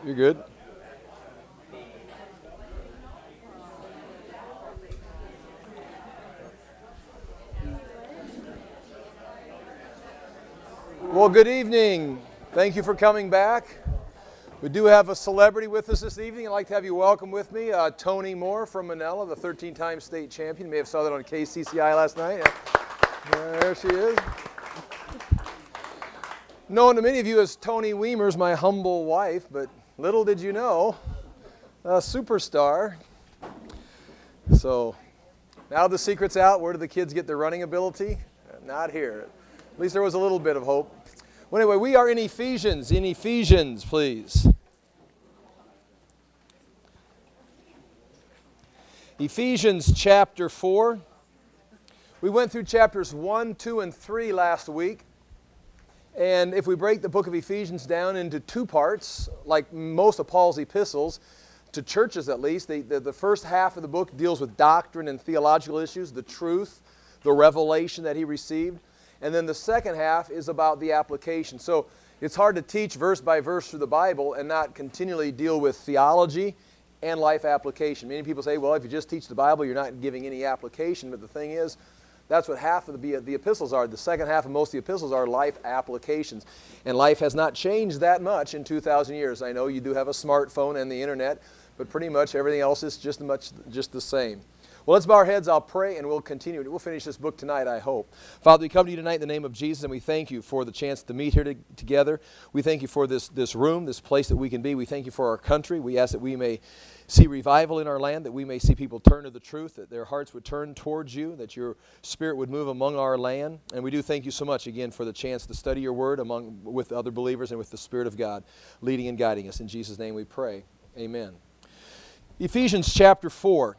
You're good. Well, good evening. Thank you for coming back. We do have a celebrity with us this evening. I'd like to have you welcome with me Tony Moore from Manila, the 13-time state champion. You may have saw that on KCCI last night. There she is. Known to many of you as Tony Weimers, my humble wife, but little did you know, a superstar. So now the secret's out. Where do the kids get their running ability? Not here. At least there was a little bit of hope. Well, anyway, we are in Ephesians. In Ephesians, please. Ephesians chapter 4. We went through chapters 1, 2, and 3 last week. And if we break the book of Ephesians down into two parts, like most of Paul's epistles, to churches at least, the first half of the book deals with doctrine and theological issues, the truth, the revelation that he received. And then the second half is about the application. So it's hard to teach verse by verse through the Bible and not continually deal with theology and life application. Many people say, well, if you just teach the Bible, you're not giving any application. But the thing is, that's what half of the epistles are. The second half of most of the epistles are life applications. And life has not changed that much in 2,000 years. I know you do have a smartphone and the internet, but pretty much everything else is just the same. Well, let's bow our heads. I'll pray, and we'll continue. We'll finish this book tonight, I hope. Father, we come to you tonight in the name of Jesus, and we thank you for the chance to meet here together. We thank you for this room, this place that we can be. We thank you for our country. We ask that we may see revival in our land, that we may see people turn to the truth, that their hearts would turn towards you, that your Spirit would move among our land. And we do thank you so much, again, for the chance to study your word with other believers and with the Spirit of God leading and guiding us. In Jesus' name we pray. Amen. Ephesians chapter 4.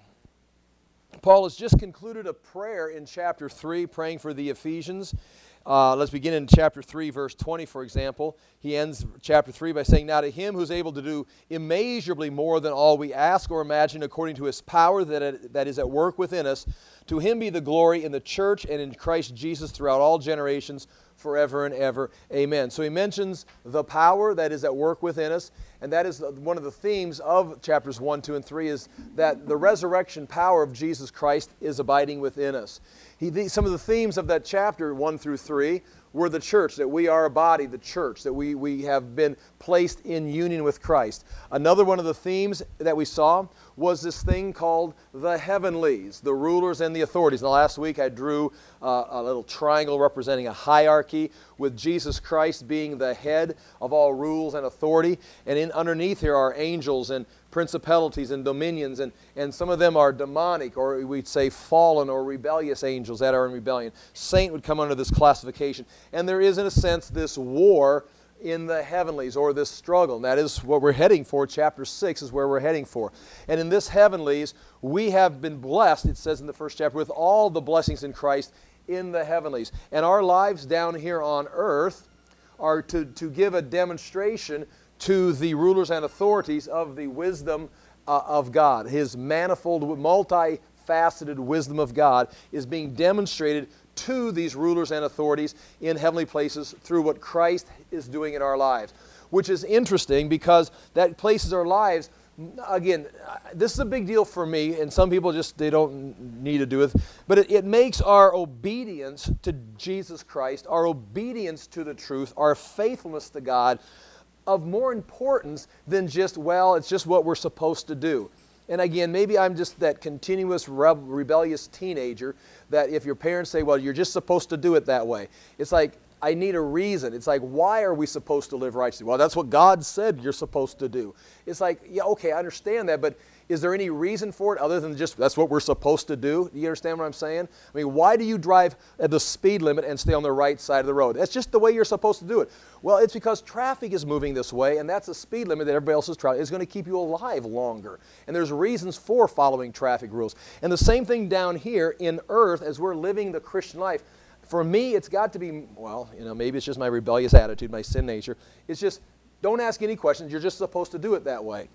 Paul has just concluded a prayer in chapter 3, praying for the Ephesians. Let's begin in chapter 3, verse 20, for example. He ends chapter 3 by saying, "Now to him who's able to do immeasurably more than all we ask or imagine according to his power that is at work within us, to him be the glory in the church and in Christ Jesus throughout all generations, forever and ever. Amen." So he mentions the power that is at work within us, and that is one of the themes of chapters 1, 2, and 3, is that the resurrection power of Jesus Christ is abiding within us. Some of the themes of that chapter 1 through 3 were the church, that we are a body, the church, that we have been placed in union with Christ. Another one of the themes that we saw was this thing called the heavenlies, the rulers and the authorities. Now, last week I drew a little triangle representing a hierarchy, with Jesus Christ being the head of all rules and authority. And underneath here are angels and principalities and dominions, and some of them are demonic, or we'd say fallen or rebellious angels that are in rebellion. Saint would come under this classification. And there is, in a sense, this war in the heavenlies, or this struggle. And that is what we're heading for. Chapter 6 is where we're heading for. And in this heavenlies, we have been blessed, it says in the first chapter, with all the blessings in Christ in the heavenlies. And our lives down here on earth are to give a demonstration to the rulers and authorities of the wisdom of God. His manifold, multifaceted wisdom of God is being demonstrated to these rulers and authorities in heavenly places through what Christ is doing in our lives, which is interesting because that places our lives. Again, this is a big deal for me, and some people they don't need to do it, but it makes our obedience to Jesus Christ, our obedience to the truth, our faithfulness to God of more importance than just, well, it's just what we're supposed to do. And again, maybe I'm just that continuous rebellious teenager that if your parents say, well, you're just supposed to do it that way, it's like, I need a reason. It's like, why are we supposed to live righteously? Well, that's what God said you're supposed to do. It's like, yeah, okay, I understand that, but is there any reason for it other than just that's what we're supposed to do? Do you understand what I'm saying? I mean, why do you drive at the speed limit and stay on the right side of the road? That's just the way you're supposed to do it. Well, it's because traffic is moving this way, and that's a speed limit that everybody else is trying. It's going to keep you alive longer. And there's reasons for following traffic rules. And the same thing down here in earth as we're living the Christian life. For me, it's got to be, well, maybe it's just my rebellious attitude, my sin nature. It's just, don't ask any questions. You're just supposed to do it that way.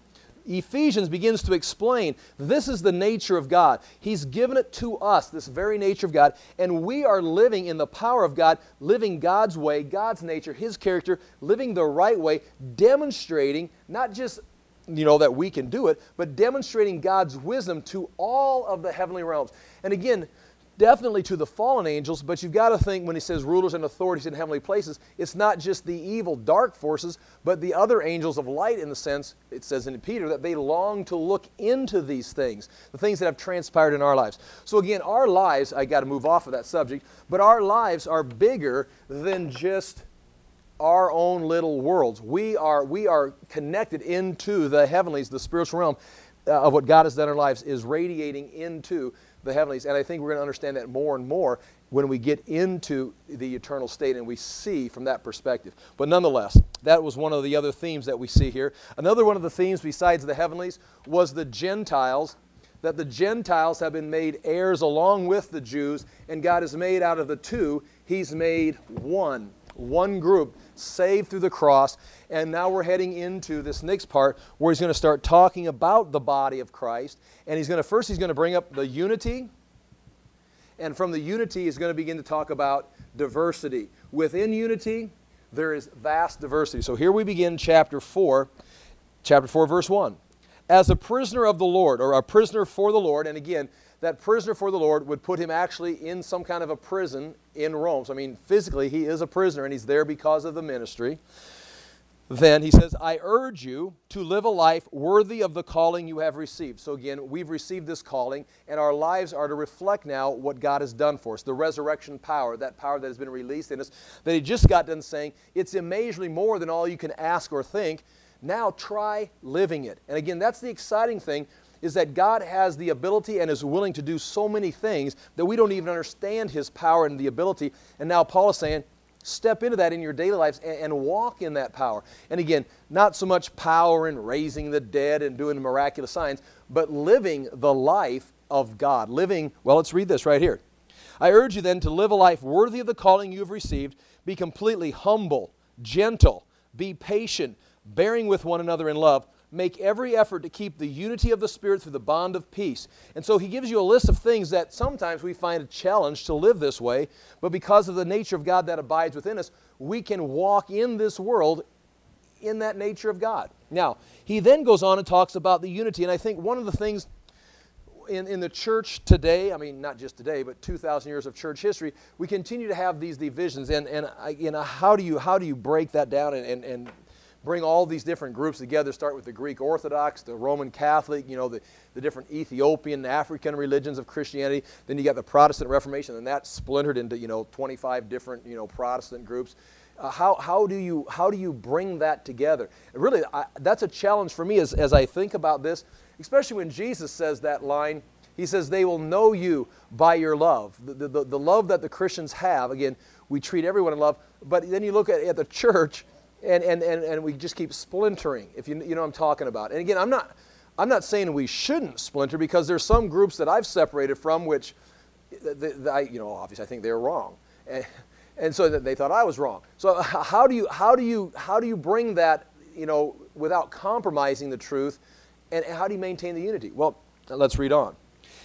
Ephesians begins to explain this is the nature of God. He's given it to us, this very nature of God, and we are living in the power of God, living God's way, God's nature, His character, living the right way, demonstrating not just that we can do it, but demonstrating God's wisdom to all of the heavenly realms. And again, definitely to the fallen angels, but you've got to think when he says rulers and authorities in heavenly places, it's not just the evil dark forces, but the other angels of light in the sense, it says in Peter, that they long to look into these things, the things that have transpired in our lives. So again, our lives, I got to move off of that subject, but our lives are bigger than just our own little worlds. We are connected into the heavenlies, the spiritual realm of what God has done in our lives is radiating into the heavenlies. And I think we're going to understand that more and more when we get into the eternal state and we see from that perspective. But nonetheless, that was one of the other themes that we see here. Another one of the themes besides the heavenlies was the Gentiles, that the Gentiles have been made heirs along with the Jews, and God has made out of the two, He's made one group saved through the cross. And now we're heading into this next part where he's going to start talking about the body of Christ. And he's going to bring up the unity. And from the unity, he's going to begin to talk about diversity. Within unity, there is vast diversity. So here we begin chapter 4, verse 1. As a prisoner of the Lord, or a prisoner for the Lord, and again, that prisoner for the Lord would put him actually in some kind of a prison in Rome. So I mean, physically, he is a prisoner, and he's there because of the ministry. Then he says, I urge you to live a life worthy of the calling you have received. So again, we've received this calling, and our lives are to reflect now what God has done for us, the resurrection power, that power that has been released in us, that he just got done saying, it's immeasurably more than all you can ask or think. Now try living it. And again, that's the exciting thing, is that God has the ability and is willing to do so many things that we don't even understand His power and the ability. And now Paul is saying, step into that in your daily lives and walk in that power. And again, not so much power in raising the dead and doing miraculous signs, but living the life of God. Let's read this right here. I urge you then to live a life worthy of the calling you have received. Be completely humble, gentle, be patient, bearing with one another in love. Make every effort to keep the unity of the Spirit through the bond of peace. And so he gives you a list of things that sometimes we find a challenge to live this way, but because of the nature of God that abides within us, we can walk in this world in that nature of God. Now, he then goes on and talks about the unity, and I think one of the things in the church today, I mean, not just today, but 2,000 years of church history, we continue to have these divisions, and how do you break that down and bring all these different groups together, start with the Greek Orthodox, the Roman Catholic, the different Ethiopian, African religions of Christianity. Then you got the Protestant Reformation, and that splintered into 25 different Protestant groups. How do you bring that together? And really, that's a challenge for me as I think about this, especially when Jesus says that line. He says, they will know you by your love. The love that the Christians have. Again, we treat everyone in love, but then you look at the church, and we just keep splintering, if you know what I'm talking about. And again, I'm not saying we shouldn't splinter, because there's some groups that I've separated from which, obviously I think they're wrong, and so they thought I was wrong. So how do you bring that without compromising the truth, and how do you maintain the unity? Well, let's read on.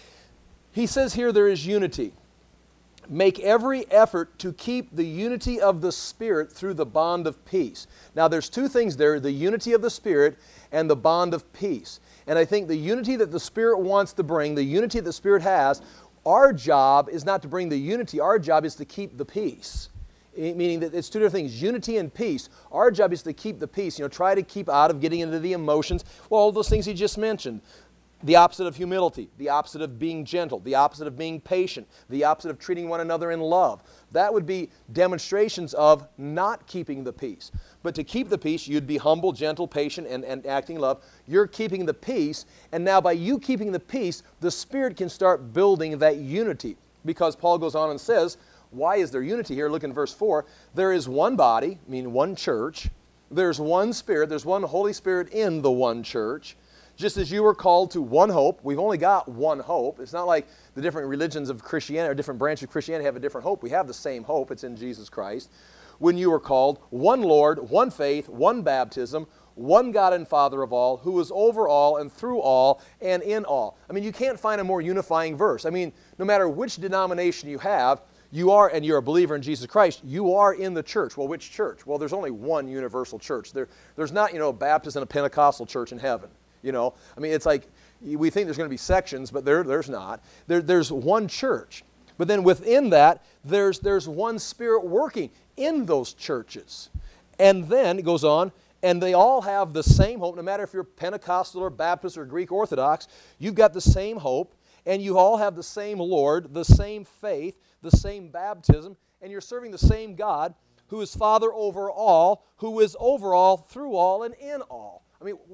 He says here there is unity. Make every effort to keep the unity of the Spirit through the bond of peace. Now there's two things there, the unity of the Spirit and the bond of peace. And I think the unity that the Spirit wants to bring, the unity that the Spirit has, our job is not to bring the unity, our job is to keep the peace. Meaning that it's two different things, unity and peace. Our job is to keep the peace, try to keep out of getting into the emotions, all those things he just mentioned. The opposite of humility, the opposite of being gentle, the opposite of being patient, the opposite of treating one another in love. That would be demonstrations of not keeping the peace. But to keep the peace, you'd be humble, gentle, patient, and acting love. You're keeping the peace, and now by you keeping the peace, the Spirit can start building that unity. Because Paul goes on and says, why is there unity here? Look in verse 4. There is one body, one church. There's one Spirit. There's one Holy Spirit in the one church. Just as you were called to one hope, we've only got one hope. It's not like the different religions of Christianity or different branches of Christianity have a different hope. We have the same hope. It's in Jesus Christ. When you were called, one Lord, one faith, one baptism, one God and Father of all, who is over all and through all and in all. I mean, you can't find a more unifying verse. I mean, no matter which denomination you have, you are, and you're a believer in Jesus Christ, you are in the church. Well, which church? Well, there's only one universal church. There's not, a Baptist and a Pentecostal church in heaven. I mean, it's like, we think there's going to be sections, but there's not. There's one church. But then within that, there's one Spirit working in those churches. And then it goes on, and they all have the same hope. No matter if you're Pentecostal or Baptist or Greek Orthodox, you've got the same hope, and you all have the same Lord, the same faith, the same baptism, and you're serving the same God who is Father over all, who is over all, through all, and in all. I mean,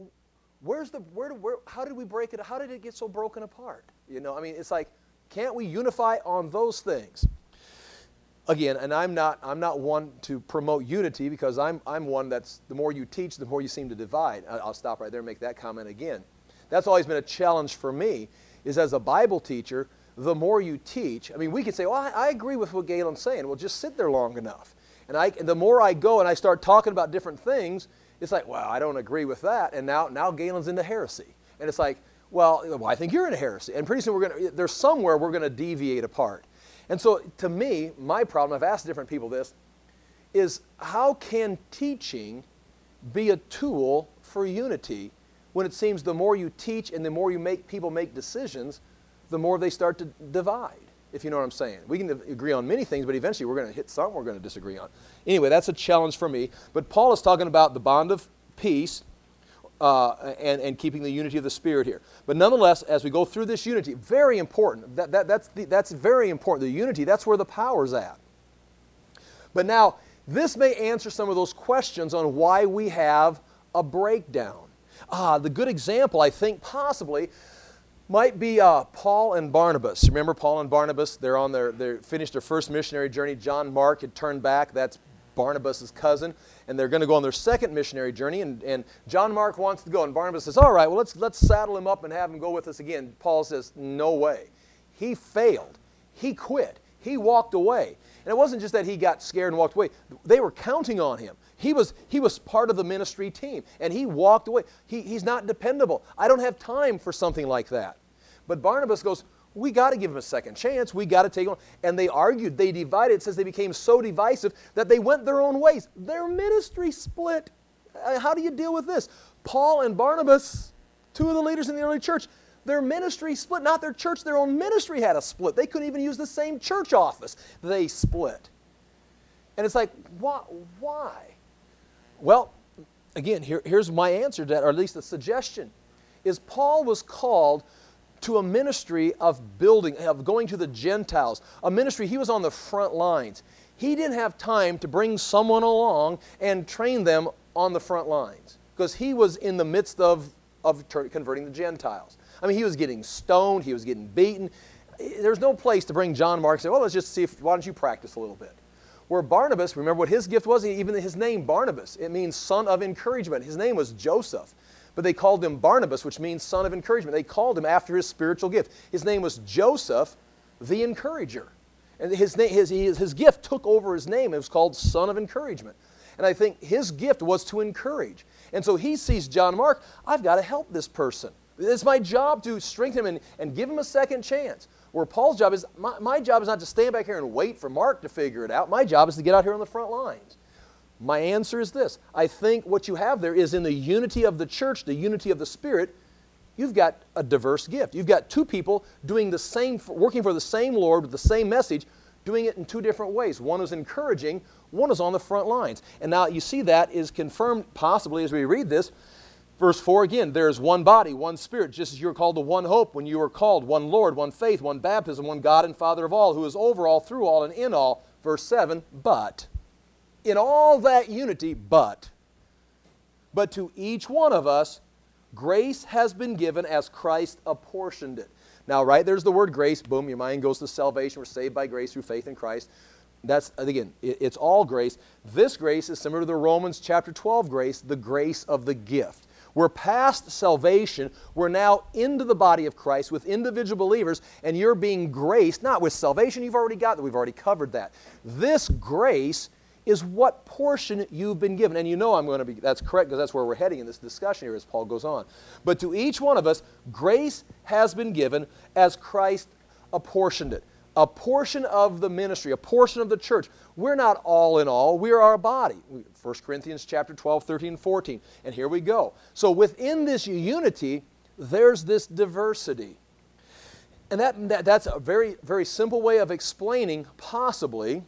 how did we break it? How did it get so broken apart? I mean, it's like, can't we unify on those things? Again, and I'm not one to promote unity, because I'm one that's, the more you teach, the more you seem to divide. I'll stop right there and make that comment again. That's always been a challenge for me, is as a Bible teacher, the more you teach, I mean, we could say, well, I agree with what Galen's saying. Well, just sit there long enough. And the more I go and I start talking about different things, it's like, well, I don't agree with that. And now Galen's into heresy. And it's like, well, I think you're into heresy. And pretty soon there's somewhere we're going to deviate apart. And so to me, my problem, I've asked different people this, is how can teaching be a tool for unity when it seems the more you teach and the more you make people make decisions, the more they start to divide, if you know what I'm saying. We can agree on many things, but eventually we're going to hit something we're going to disagree on. Anyway, that's a challenge for me. But Paul is talking about the bond of peace and keeping the unity of the Spirit here. But nonetheless, as we go through this unity, very important. That's very important. The unity, that's where the power's at. But now, this may answer some of those questions on why we have a breakdown. The good example, I think, possibly, might be Paul and Barnabas. Remember Paul and Barnabas? They finished their first missionary journey. John Mark had turned back. That's Barnabas' cousin. And they're going to go on their second missionary journey. And John Mark wants to go. And Barnabas says, all right, well, let's saddle him up and have him go with us again. Paul says, no way. He failed. He quit. He walked away. And it wasn't just that he got scared and walked away. They were counting on him. He was part of the ministry team, and he walked away. He's not dependable. I don't have time for something like that. But Barnabas goes, we got to give him a second chance. We got to take him on. And they argued. They divided. It says they became so divisive that they went their own ways. Their ministry split. How do you deal with this? Paul and Barnabas, two of the leaders in the early church, their ministry split. Not their church, their own ministry had a split. They couldn't even use the same church office. They split. And it's like, why? Well, again, here's my answer to that, or at least a suggestion, is Paul was called to a ministry of going to the Gentiles, a ministry. He was on the front lines. He didn't have time to bring someone along and train them on the front lines, because he was in the midst of converting the Gentiles. I mean, he was getting stoned. He was getting beaten. There's no place to bring John Mark and say, well, let's just see why don't you practice a little bit. Where Barnabas, remember what his gift was? Even his name, Barnabas, it means son of encouragement. His name was Joseph, but they called him Barnabas, which means son of encouragement. They called him after his spiritual gift. His name was Joseph, the encourager. And his gift took over his name. It was called son of encouragement. And I think his gift was to encourage. And so he sees John Mark, I've got to help this person. It's my job to strengthen him and give him a second chance. Where Paul's job is, my job is not to stand back here and wait for Mark to figure it out. My job is to get out here on the front lines. My answer is this. I think what you have there is in the unity of the church, the unity of the Spirit, you've got a diverse gift. You've got two people doing the same, working for the same Lord with the same message, doing it in two different ways. One is encouraging, one is on the front lines. And now you see that is confirmed possibly as we read this. Verse 4 again, there is one body, one Spirit, just as you were called to one hope when you were called, one Lord, one faith, one baptism, one God and Father of all, who is over all, through all, and in all. Verse 7, but, in all that unity, but to each one of us, grace has been given as Christ apportioned it. Now, right, there's the word grace. Boom, your mind goes to salvation. We're saved by grace through faith in Christ. That's, again, it's all grace. This grace is similar to the Romans chapter 12 grace, the grace of the gift. We're past salvation. We're now into the body of Christ with individual believers, and you're being graced, not with salvation you've already got that. We've already covered that. This grace is what portion you've been given. And you know that's correct because that's where we're heading in this discussion here as Paul goes on. But to each one of us, grace has been given as Christ apportioned it. A portion of the ministry, a portion of the church. We're not all in all. We are a body. 1 Corinthians chapter 12, 13, 14. And here we go. So within this unity, there's this diversity. And that's a very, very simple way of explaining, possibly,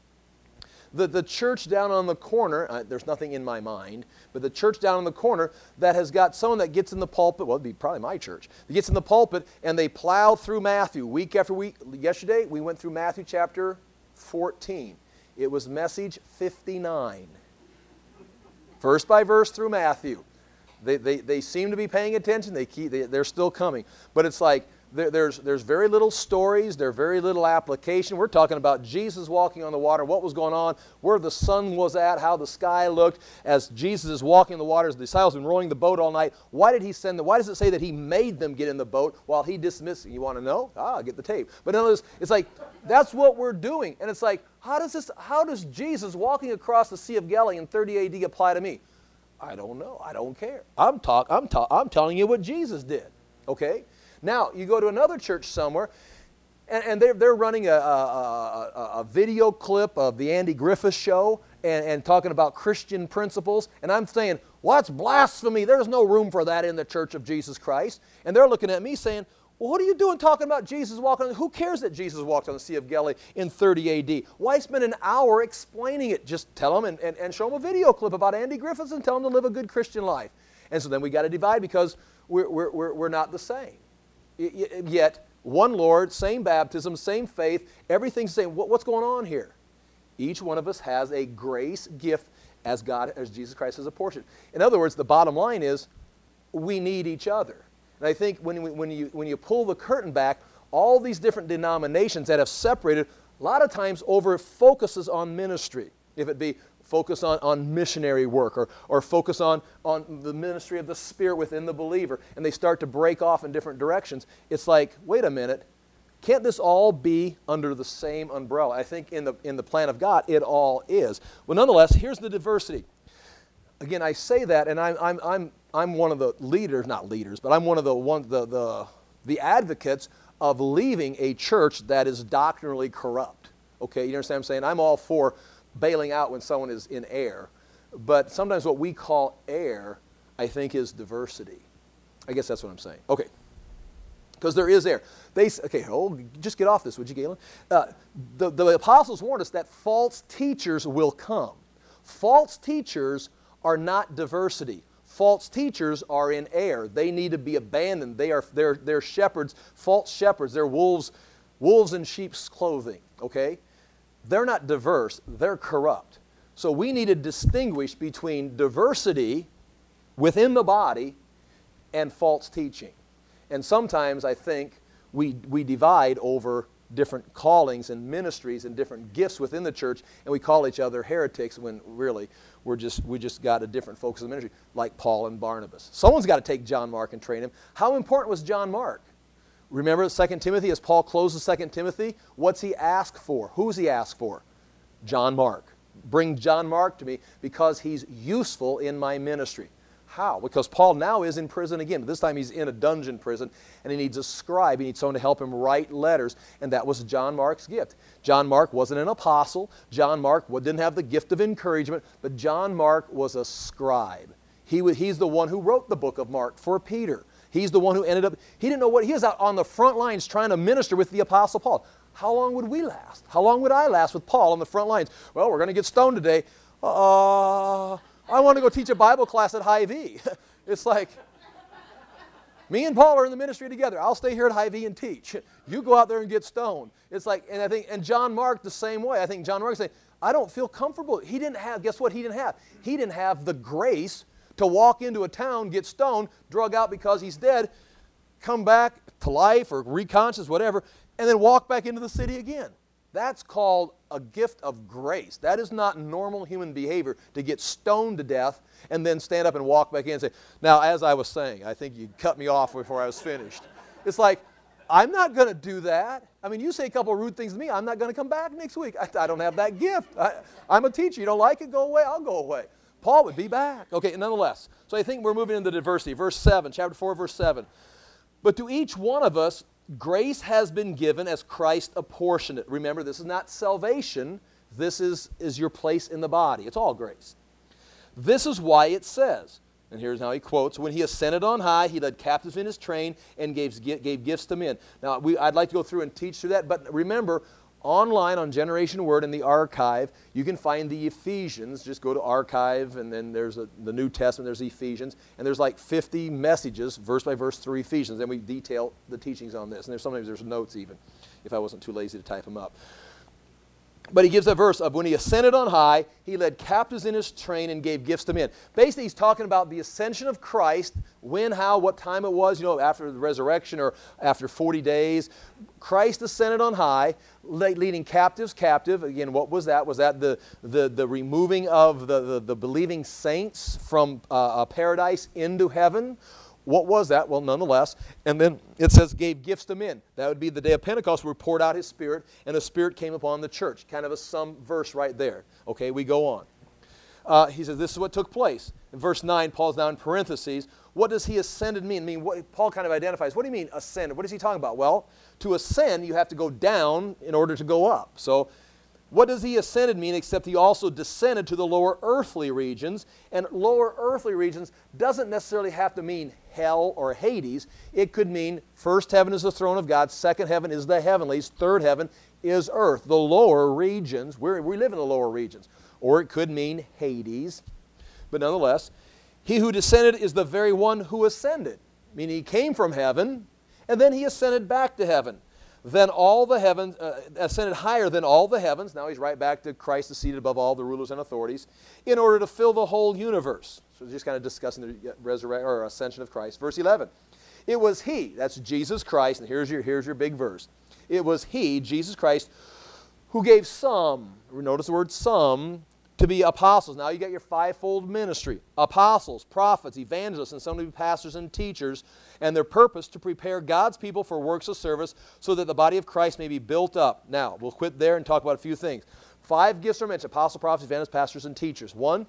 the church down on the corner, there's nothing in my mind, but the church down on the corner that has got someone that gets in the pulpit, well, it'd be probably my church, that gets in the pulpit and they plow through Matthew week after week. Yesterday, we went through Matthew chapter 14. It was message 59. Verse by verse through Matthew. They seem to be paying attention. They're still coming. But it's like, there's very little stories, there's very little application. We're talking about Jesus walking on the water, what was going on, where the sun was at, how the sky looked as Jesus is walking in the waters. The disciples have been rowing the boat all night. Why did he send them? Why does it say that he made them get in the boat while he dismissed them? You want to know? Get the tape. But in other words, it's like that's what we're doing. And it's like, how does Jesus walking across the Sea of Galilee in 30 AD apply to me? I don't know. I don't care. I'm telling you what Jesus did. Okay? Now, you go to another church somewhere, and they're running a video clip of the Andy Griffith Show and talking about Christian principles, and I'm saying, well, that's blasphemy. There's no room for that in the Church of Jesus Christ. And they're looking at me saying, well, what are you doing talking about Jesus walking on? Who cares that Jesus walked on the Sea of Galilee in 30 AD? Why spend an hour explaining it? Just tell them and show them a video clip about Andy Griffith and tell them to live a good Christian life. And so then we got to divide because we're not the same. Yet, one Lord, same baptism, same faith, everything's the same. What's going on here? Each one of us has a grace gift as Jesus Christ has apportioned. In other words, the bottom line is we need each other. And I think when you pull the curtain back, all these different denominations that have separated, a lot of times over focuses on ministry. If it be focus on missionary work or focus on the ministry of the Spirit within the believer, and they start to break off in different directions, it's like, wait a minute, can't this all be under the same umbrella? I think in the plan of God, it all is. Well, nonetheless, here's the diversity. Again, I say that, and I'm one of the leaders, not leaders, but I'm one of the advocates of leaving a church that is doctrinally corrupt. Okay, you understand what I'm saying? I'm all for bailing out when someone is in error. But sometimes what we call error, I think, is diversity. I guess that's what I'm saying. Okay. Because there is error. Just get off this, would you, Galen? The apostles warned us that false teachers will come. False teachers are not diversity. False teachers are in error. They need to be abandoned. They're shepherds, false shepherds. They're wolves in sheep's clothing. Okay? They're not diverse, they're corrupt. So we need to distinguish between diversity within the body and false teaching. And sometimes I think we divide over different callings and ministries and different gifts within the church, and we call each other heretics when really we just got a different focus of ministry, like Paul and Barnabas. Someone's got to take John Mark and train him. How important was John Mark? Remember 2 Timothy, as Paul closes 2 Timothy, what's he asked for? Who's he asked for? John Mark. Bring John Mark to me because he's useful in my ministry. How? Because Paul now is in prison again. But this time he's in a dungeon prison, and he needs a scribe. He needs someone to help him write letters, and that was John Mark's gift. John Mark wasn't an apostle. John Mark didn't have the gift of encouragement, but John Mark was a scribe. He's the one who wrote the book of Mark for Peter. He's the one who ended up, he didn't know what, he was out on the front lines trying to minister with the Apostle Paul. How long would we last? How long would I last with Paul on the front lines? Well, we're going to get stoned today. I want to go teach a Bible class at Hy-Vee. It's like, me and Paul are in the ministry together. I'll stay here at Hy-Vee and teach. You go out there and get stoned. It's like, and John Mark the same way. I think John Mark saying, I don't feel comfortable. He didn't have, guess what he didn't have? He didn't have the grace to walk into a town, get stoned, drug out because he's dead, come back to life or reconscious, whatever, and then walk back into the city again. That's called a gift of grace. That is not normal human behavior to get stoned to death and then stand up and walk back in and say, now, as I was saying, I think you cut me off before I was finished. It's like, I'm not going to do that. I mean, you say a couple of rude things to me, I'm not going to come back next week. I don't have that gift. I'm a teacher. You don't like it? Go away. I'll go away. Paul would be back. Okay, nonetheless. So I think we're moving into diversity. Verse 7, chapter 4, verse 7. But to each one of us, grace has been given as Christ apportioned it. Remember, this is not salvation. This is your place in the body. It's all grace. This is why it says, and here's how he quotes, when he ascended on high, he led captives in his train and gave gifts to men. Now, I'd like to go through and teach through that, but remember, online on Generation Word in the archive, you can find the Ephesians. Just go to archive, and then there's the New Testament, there's Ephesians, and there's like 50 messages, verse by verse, through Ephesians. Then we detail the teachings on this, and sometimes there's notes even, if I wasn't too lazy to type them up. But he gives a verse of when he ascended on high, he led captives in his train and gave gifts to men. Basically, he's talking about the ascension of Christ, when, how, what time it was, after the resurrection or after 40 days. Christ ascended on high, leading captives captive. Again, what was that? Was that the removing of the believing saints from paradise into heaven? What was that? Well, nonetheless. And then it says, gave gifts to men. That would be the day of Pentecost where he poured out his Spirit, and the Spirit came upon the church. Kind of a sum verse right there. Okay, we go on. He says, this is what took place. In verse 9, Paul's now in parentheses. What does he ascended mean? Paul kind of identifies. What do you mean ascended? What is he talking about? Well, to ascend, you have to go down in order to go up. So, what does he ascended mean except he also descended to the lower earthly regions? And lower earthly regions doesn't necessarily have to mean hell or Hades. It could mean first heaven is the throne of God, second heaven is the heavenlies, third heaven is earth, the lower regions. We live in the lower regions. Or it could mean Hades. But nonetheless, he who descended is the very one who ascended, meaning he came from heaven and then he ascended back to heaven. Then all the heavens, ascended higher than all the heavens. Now he's right back to Christ is seated above all the rulers and authorities, in order to fill the whole universe. So just kind of discussing the resurrection or ascension of Christ. Verse 11. It was he, that's Jesus Christ, and here's your big verse. It was he, Jesus Christ, who gave some, notice the word some, to be apostles. Now you got your fivefold ministry. Apostles, prophets, evangelists, and some to be pastors and teachers, and their purpose to prepare God's people for works of service so that the body of Christ may be built up. Now, we'll quit there and talk about a few things. 5 gifts are mentioned: apostles, prophets, evangelists, pastors, and teachers. 1,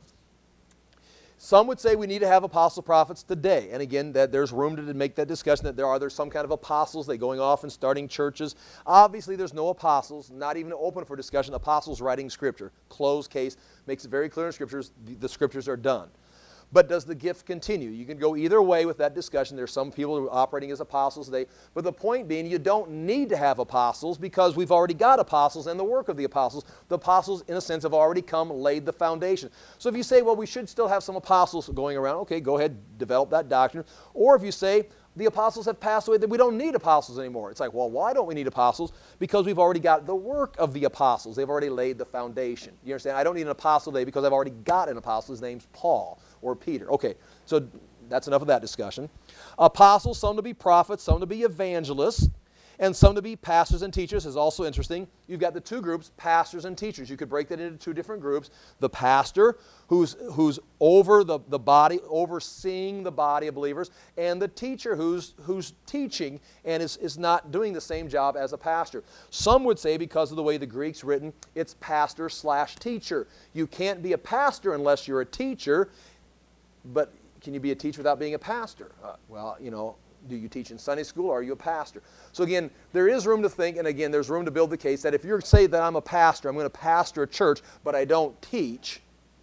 some would say we need to have apostle prophets today. And again, that there's room to make that discussion that there's some kind of apostles, they going off and starting churches. Obviously, there's no apostles, not even open for discussion. Apostles writing Scripture. Closed case, makes it very clear in Scriptures, the Scriptures are done. But does the gift continue? You can go either way with that discussion. There's some people who are operating as apostles today. But the point being, you don't need to have apostles because we've already got apostles and the work of the apostles. The apostles, in a sense, have already come, laid the foundation. So if you say, well, we should still have some apostles going around, okay, go ahead, develop that doctrine. Or if you say, the apostles have passed away, that we don't need apostles anymore. It's like, well, why don't we need apostles? Because we've already got the work of the apostles. They've already laid the foundation. You understand? I don't need an apostle today because I've already got an apostle. His name's Paul or Peter. Okay, so that's enough of that discussion. Apostles, some to be prophets, some to be evangelists, and some to be pastors and teachers is also interesting. You've got the 2 groups, pastors and teachers. You could break that into 2 different groups. The pastor, who's over the body, overseeing the body of believers, and the teacher who's teaching and is not doing the same job as a pastor. Some would say, because of the way the Greek's written, it's pastor/teacher. You can't be a pastor unless you're a teacher, but can you be a teacher without being a pastor? Well, do you teach in Sunday school or are you a pastor? So again, there is room to think, and again, there's room to build the case that if you say that I'm a pastor, I'm going to pastor a church, but I don't teach,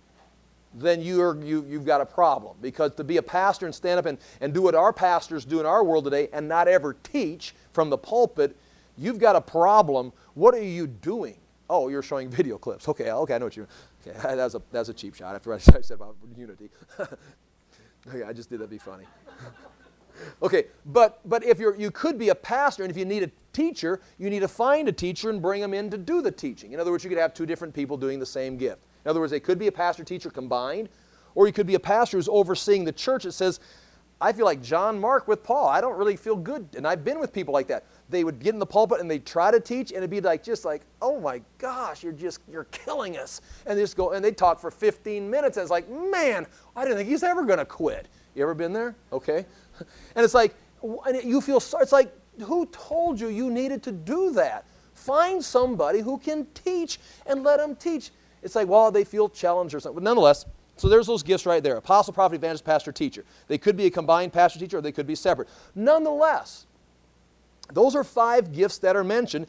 then you've got a problem. Because to be a pastor and stand up and do what our pastors do in our world today and not ever teach from the pulpit, you've got a problem. What are you doing? Oh, you're showing video clips. Okay, I know what you're doing. Okay, that's a cheap shot after I said about unity. Okay, I just did that to be funny. Okay, but if you could be a pastor, and if you need a teacher, you need to find a teacher and bring them in to do the teaching. In other words, you could have 2 different people doing the same gift. In other words, they could be a pastor-teacher combined, or you could be a pastor who's overseeing the church. It says, I feel like John Mark with Paul. I don't really feel good, and I've been with people like that. They would get in the pulpit and they'd try to teach, and it'd be just like, oh my gosh, you're killing us. And they'd talk for 15 minutes, and it's like, man, I didn't think he's ever going to quit. You ever been there? Okay. And it's like, and you feel sorry. It's like Who told you you needed to do that? Find somebody who can teach and let them teach. It's like, well, they feel challenged or something. But nonetheless, so there's those gifts right there. Apostle, prophet, evangelist, pastor, teacher. They could be a combined pastor, teacher, or they could be separate. Nonetheless, those are 5 gifts that are mentioned.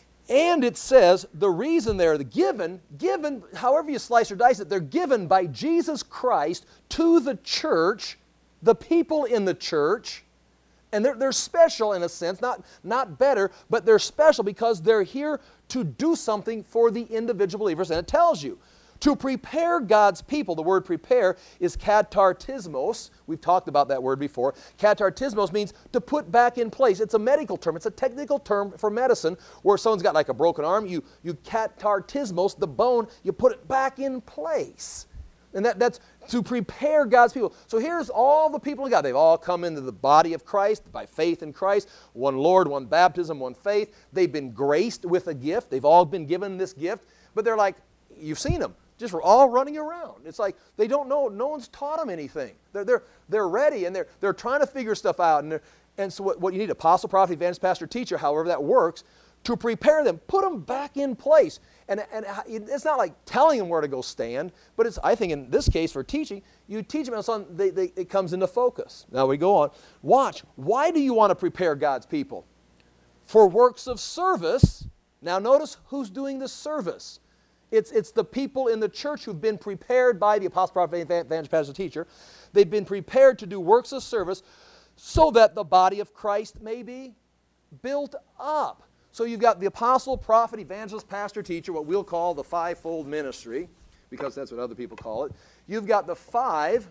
And it says the reason they're given, however you slice or dice it, they're given by Jesus Christ to the church, the people in the church. And they're special in a sense, not better, but they're special because they're here to do something for the individual believers. And it tells you, to prepare God's people. The word prepare is katartismos. We've talked about that word before. Katartismos means to put back in place. It's a medical term. It's a technical term for medicine where someone's got like a broken arm. You katartismos, the bone, you put it back in place. And that's to prepare God's people. So here's all the people of God. They've all come into the body of Christ by faith in Christ. One Lord, one baptism, one faith. They've been graced with a gift. They've all been given this gift. But they're like, you've seen them. Just all running around. It's like they don't know. No one's taught them anything. They're ready and they're trying to figure stuff out. And so what you need, apostle, prophet, evangelist, pastor, teacher, however that works, to prepare them, put them back in place. And it's not like telling them where to go stand, but it's, I think in this case for teaching, you teach them and so on, it comes into focus. Now we go on. Watch. Why do you want to prepare God's people? For works of service. Now notice who's doing the service. It's the people in the church who've been prepared by the apostle, prophet, evangelist, pastor, teacher. They've been prepared to do works of service so that the body of Christ may be built up. So you've got the apostle, prophet, evangelist, pastor, teacher, what we'll call the fivefold ministry, because that's what other people call it. You've got the 5.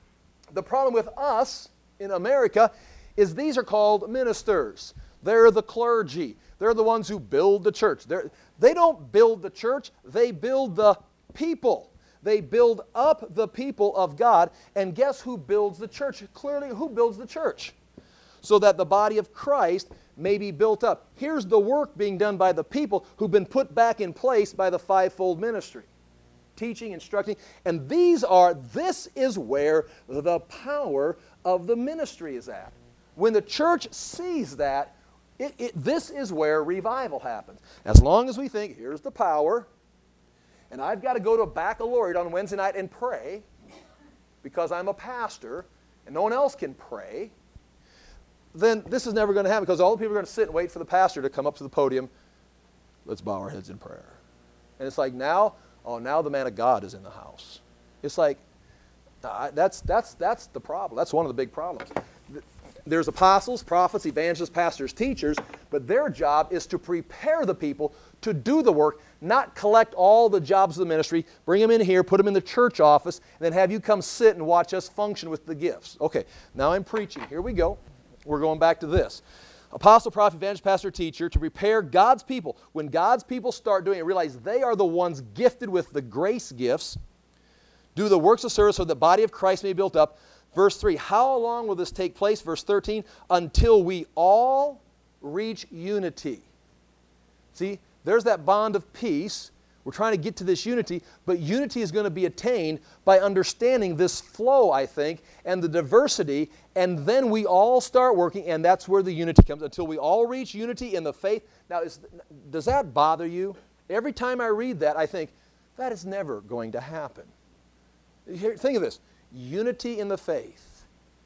The problem with us in America is these are called ministers. They're the clergy. They're the ones who build the church. They don't build the church. They build the people. They build up the people of God. And guess who builds the church? Clearly, who builds the church? So that the body of Christ may be built up. Here's the work being done by the people who've been put back in place by the fivefold ministry. Teaching, instructing. And this is where the power of the ministry is at. When the church sees that, this is where revival happens. As long as we think, here's the power, and I've got to go to a baccalaureate on Wednesday night and pray because I'm a pastor and no one else can pray, then this is never going to happen because all the people are going to sit and wait for the pastor to come up to the podium. Let's bow our heads in prayer. And it's like now the man of God is in the house. It's like, that's the problem. That's one of the big problems. There's apostles, prophets, evangelists, pastors, teachers, but their job is to prepare the people to do the work, not collect all the jobs of the ministry, bring them in here, put them in the church office, and then have you come sit and watch us function with the gifts. Okay, now I'm preaching. Here we go. We're going back to this. Apostle, prophet, evangelist, pastor, teacher, to prepare God's people. When God's people start doing it, realize they are the ones gifted with the grace gifts, do the works of service so the body of Christ may be built up. Verse 3, how long will this take place? Verse 13, until we all reach unity. See, there's that bond of peace. We're trying to get to this unity, but unity is going to be attained by understanding this flow, I think, and the diversity, and then we all start working, and that's where the unity comes, until we all reach unity in the faith. Now, does that bother you? Every time I read that, I think, that is never going to happen. Here, think of this. Unity in the faith.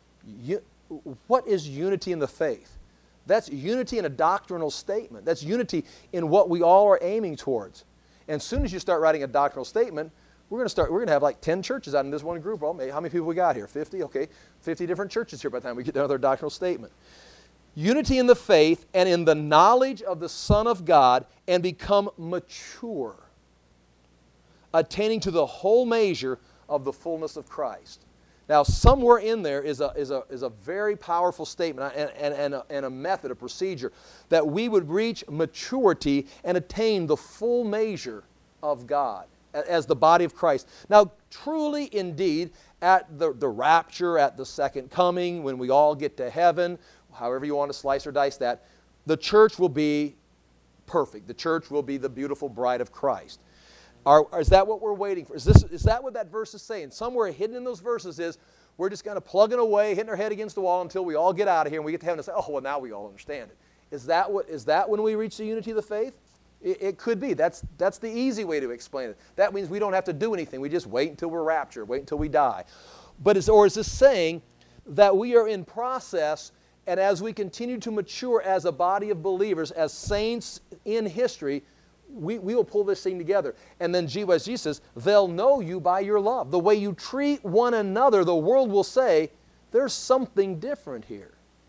What is unity in the faith? That's unity in a doctrinal statement. That's unity in what we all are aiming towards. And as soon as you start writing a doctrinal statement, we're going to have like 10 churches out in this one group. Well, how many people we got here? 50? Okay, 50 different churches here by the time we get to another doctrinal statement. Unity in the faith and in the knowledge of the Son of God and become mature, attaining to the whole measure of the fullness of Christ. Now, somewhere in there is a very powerful statement and a method, a procedure, that we would reach maturity and attain the full measure of God as the body of Christ. Now, truly, indeed, at the rapture, at the second coming, when we all get to heaven, however you want to slice or dice that, the church will be perfect. The church will be the beautiful bride of Christ. Is that what we're waiting for? Is that what that verse is saying? Somewhere hidden in those verses is we're just kind of plugging away, hitting our head against the wall until we all get out of here and we get to heaven and say, oh, well, now we all understand it. Is that when we reach the unity of the faith? It could be. That's the easy way to explain it. That means we don't have to do anything. We just wait until we're raptured, wait until we die. Or is this saying that we are in process, and as we continue to mature as a body of believers, as saints in history, we will pull this thing together. And then as Jesus says, they'll know you by your love. The way you treat one another, the world will say, there's something different here.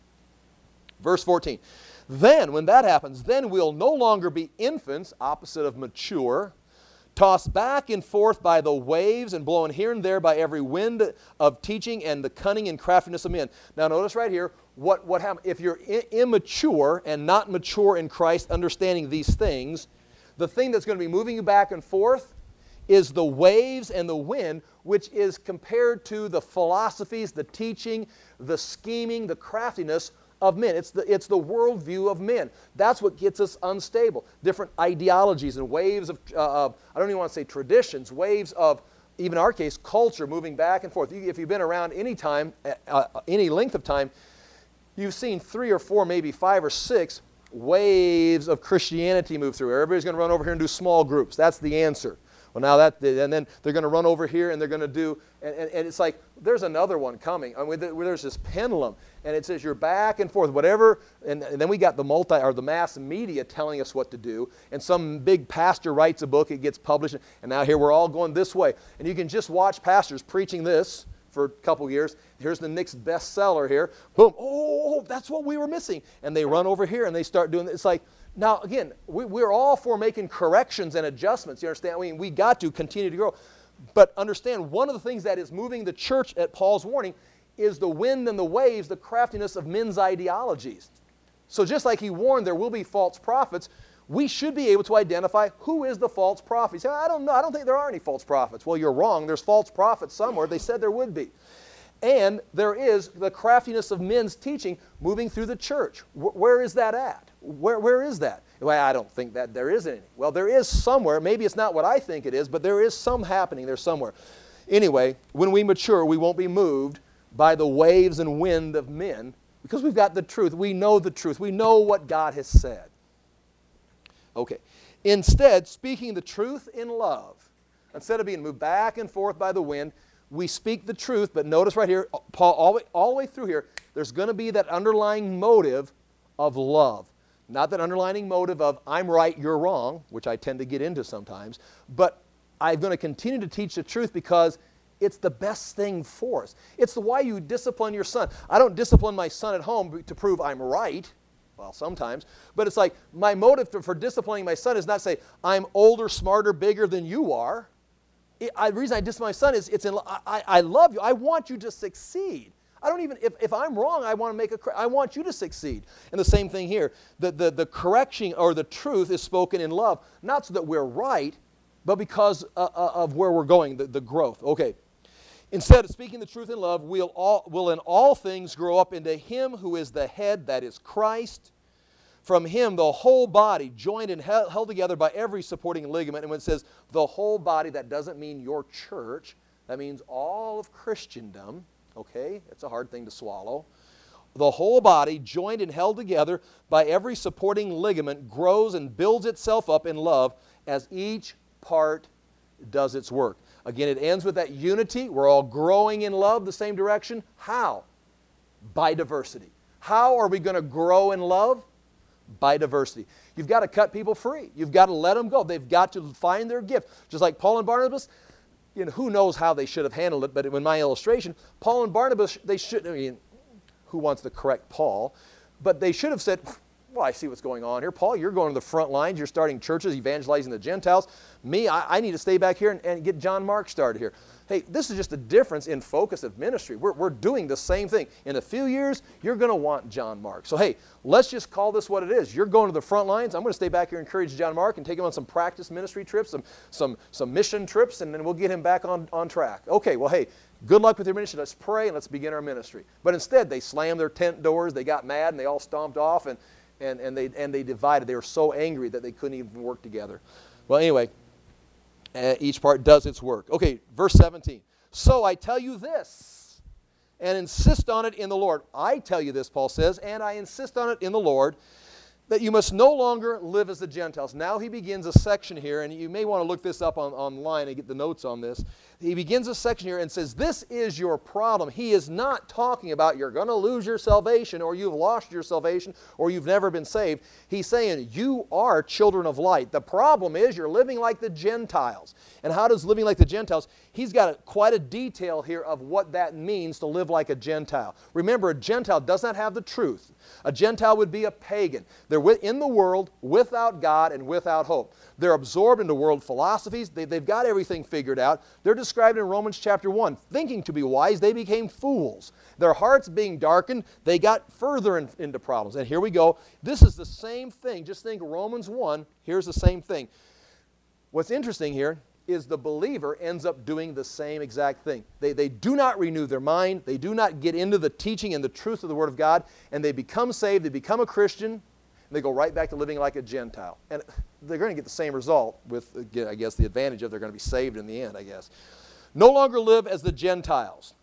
Verse 14. Then, when that happens, then we'll no longer be infants, opposite of mature, tossed back and forth by the waves and blown here and there by every wind of teaching and the cunning and craftiness of men. Now notice right here, what happens if you're immature and not mature in Christ, understanding these things, the thing that's going to be moving you back and forth is the waves and the wind, which is compared to the philosophies, the teaching, the scheming, the craftiness of men. It's the worldview of men. That's what gets us unstable. Different ideologies and waves of, I don't even want to say traditions, waves of, even in our case, culture moving back and forth. If you've been around any time, any length of time, you've seen 3 or 4, maybe 5 or 6 waves of Christianity move through. Everybody's going to run over here and do small groups. That's the answer. Well, now and then they're going to run over here and they're going to do, and it's like, there's another one coming. I mean, there's this pendulum, and it says you're back and forth, whatever, and then we got the mass media telling us what to do, and some big pastor writes a book, it gets published, and now here we're all going this way. And you can just watch pastors preaching this for a couple years. Here's the next bestseller here. Boom. Oh, that's what we were missing. And they run over here and they start doing it. It's like, now, again, we're all for making corrections and adjustments. You understand? I mean, we got to continue to grow. But understand, one of the things that is moving the church at Paul's warning is the wind and the waves, the craftiness of men's ideologies. So just like he warned there will be false prophets, we should be able to identify who is the false prophet. You say, I don't know. I don't think there are any false prophets. Well, you're wrong. There's false prophets somewhere. They said there would be. And there is the craftiness of men's teaching moving through the church. Where is that at? Where is that? Well, I don't think that there is any. Well, there is somewhere. Maybe it's not what I think it is, but there is some happening there somewhere. Anyway, when we mature, we won't be moved by the waves and wind of men because we've got the truth. We know the truth. We know what God has said. Okay. Instead, speaking the truth in love, instead of being moved back and forth by the wind, we speak the truth, but notice right here, Paul, all the way through here, there's going to be that underlying motive of love. Not that underlying motive of, I'm right, you're wrong, which I tend to get into sometimes, but I'm going to continue to teach the truth because it's the best thing for us. It's the why you discipline your son. I don't discipline my son at home to prove I'm right. Well, sometimes. But it's like, my motive for disciplining my son is not say, I'm older, smarter, bigger than you are. The reason I discipline my son is I love you. I want you to succeed. I don't even, if I'm wrong, I want you to succeed. And the same thing here. The correction or the truth is spoken in love, not so that we're right, but because of where we're going, the growth. Okay. Instead of speaking the truth in love, we'll in all things grow up into Him who is the head, that is Christ. From Him, the whole body, joined and held together by every supporting ligament. And when it says the whole body, that doesn't mean your church. That means all of Christendom. Okay? It's a hard thing to swallow. The whole body, joined and held together by every supporting ligament, grows and builds itself up in love as each part does its work. Again, it ends with that unity. We're all growing in love the same direction. How? By diversity. How are we going to grow in love? By diversity. You've got to cut people free. You've got to let them go. They've got to find their gift. Just like Paul and Barnabas, who knows how they should have handled it, but in my illustration, Paul and Barnabas, who wants to correct Paul? But they should have said, well, I see what's going on here. Paul, you're going to the front lines. You're starting churches, evangelizing the Gentiles. Me, I need to stay back here and get John Mark started here. Hey, this is just a difference in focus of ministry. We're doing the same thing. In a few years, you're going to want John Mark. So, hey, let's just call this what it is. You're going to the front lines. I'm going to stay back here and encourage John Mark and take him on some practice ministry trips, some mission trips, and then we'll get him back on track. Okay, well, hey, good luck with your ministry. Let's pray and let's begin our ministry. But instead, they slammed their tent doors. They got mad and they all stomped off and they divided. They were so angry that they couldn't even work together. Well, anyway, each part does its work. Okay, verse 17. So I tell you this, and insist on it in the Lord. I tell you this, Paul says, and I insist on it in the Lord, that you must no longer live as the Gentiles. Now he begins a section here, and you may want to look this up online and get the notes on this. He begins a section here and says, this is your problem. He is not talking about you're going to lose your salvation, or you've lost your salvation, or you've never been saved. He's saying you are children of light. The problem is you're living like the Gentiles. And how does living like the Gentiles? He's got quite a detail here of what that means to live like a Gentile. Remember, a Gentile does not have the truth. A Gentile would be a pagan. They're in the world without God and without hope. They're absorbed into world philosophies. They've got everything figured out. They're described in Romans chapter 1. Thinking to be wise, they became fools. Their hearts being darkened, they got further into problems. And here we go. This is the same thing. Just think Romans 1. Here's the same thing. What's interesting here is the believer ends up doing the same exact thing. They do not renew their mind. They do not get into the teaching and the truth of the Word of God, and they become saved. They become a Christian, and they go right back to living like a Gentile. And they're going to get the same result with, again, I guess, the advantage of they're going to be saved in the end, I guess. No longer live as the Gentiles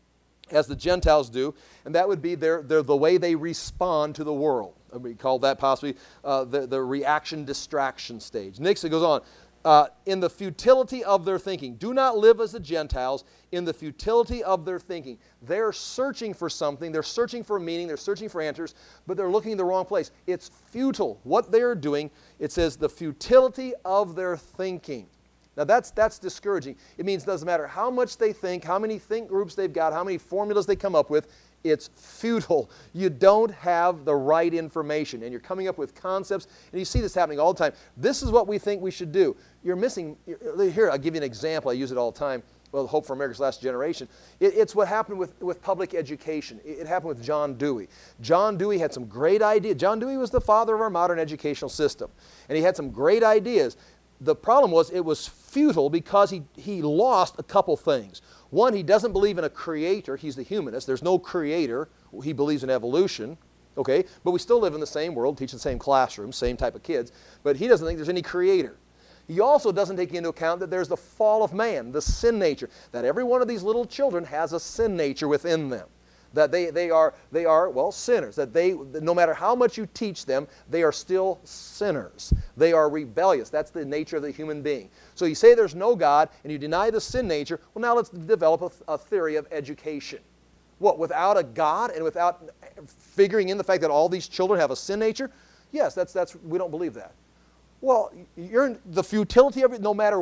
do, and that would be the way they respond to the world. We call that possibly the reaction-distraction stage. Next, it goes on. In the futility of their thinking. Do not live as the Gentiles in the futility of their thinking. They're searching for something. They're searching for meaning. They're searching for answers, but they're looking in the wrong place. It's futile. What they're doing, it says the futility of their thinking. Now that's discouraging. It means it doesn't matter how much they think, how many think groups they've got, how many formulas they come up with. It's futile. You don't have the right information, and you're coming up with concepts, and you see this happening all the time. This is what we think we should do. You're missing, here, I'll give you an example. I use it all the time. Well, Hope for America's Last Generation. It's what happened with public education. It happened with John Dewey. John Dewey had some great ideas. John Dewey was the father of our modern educational system, and he had some great ideas. The problem was it was futile because he lost a couple things. One, he doesn't believe in a creator. He's the humanist. There's no creator. He believes in evolution. Okay? But we still live in the same world, teach in the same classroom, same type of kids. But he doesn't think there's any creator. He also doesn't take into account that there's the fall of man, the sin nature, that every one of these little children has a sin nature within them. That they are well, sinners. That no matter how much you teach them, they are still sinners. They are rebellious. That's the nature of the human being. So you say there's no God, and you deny the sin nature. Well, now let's develop a theory of education. What, without a God and without figuring in the fact that all these children have a sin nature? Yes, we don't believe that. Well, you're the futility of it. No matter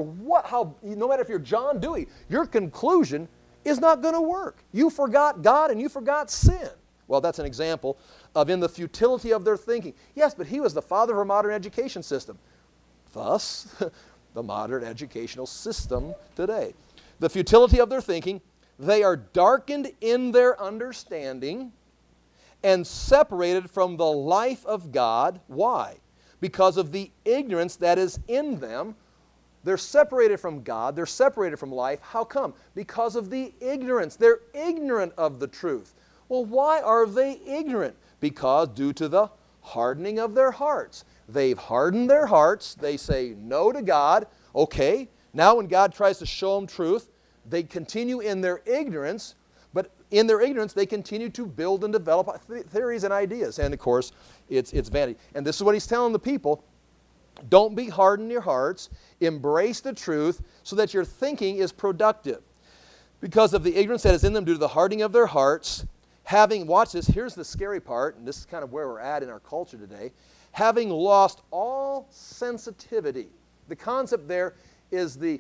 if you're John Dewey, your conclusion is not going to work. You forgot God and you forgot sin. Well, that's an example of in the futility of their thinking. Yes, but he was the father of our modern education system. Thus, the modern educational system today. The futility of their thinking, they are darkened in their understanding and separated from the life of God. Why? Because of the ignorance that is in them. They're separated from God. They're separated from life. How come? Because of the ignorance. They're ignorant of the truth. Well, why are they ignorant? Because due to the hardening of their hearts. They've hardened their hearts. They say no to God. Okay, now when God tries to show them truth, they continue in their ignorance. But in their ignorance, they continue to build and develop theories and ideas. And of course, it's vanity. And this is what he's telling the people. Don't be hardened in your hearts. Embrace the truth so that your thinking is productive. Because of the ignorance that is in them due to the hardening of their hearts, watch this, here's the scary part, and this is kind of where we're at in our culture today, having lost all sensitivity. The concept there is the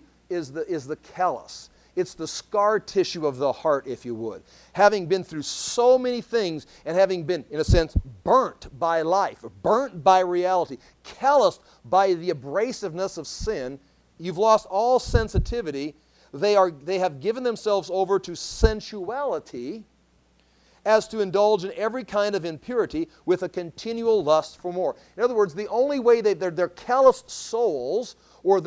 callus. It's the scar tissue of the heart, if you would. Having been through so many things and having been, in a sense, burnt by life, burnt by reality, calloused by the abrasiveness of sin, you've lost all sensitivity. They have given themselves over to sensuality as to indulge in every kind of impurity with a continual lust for more. In other words, the only way their calloused souls or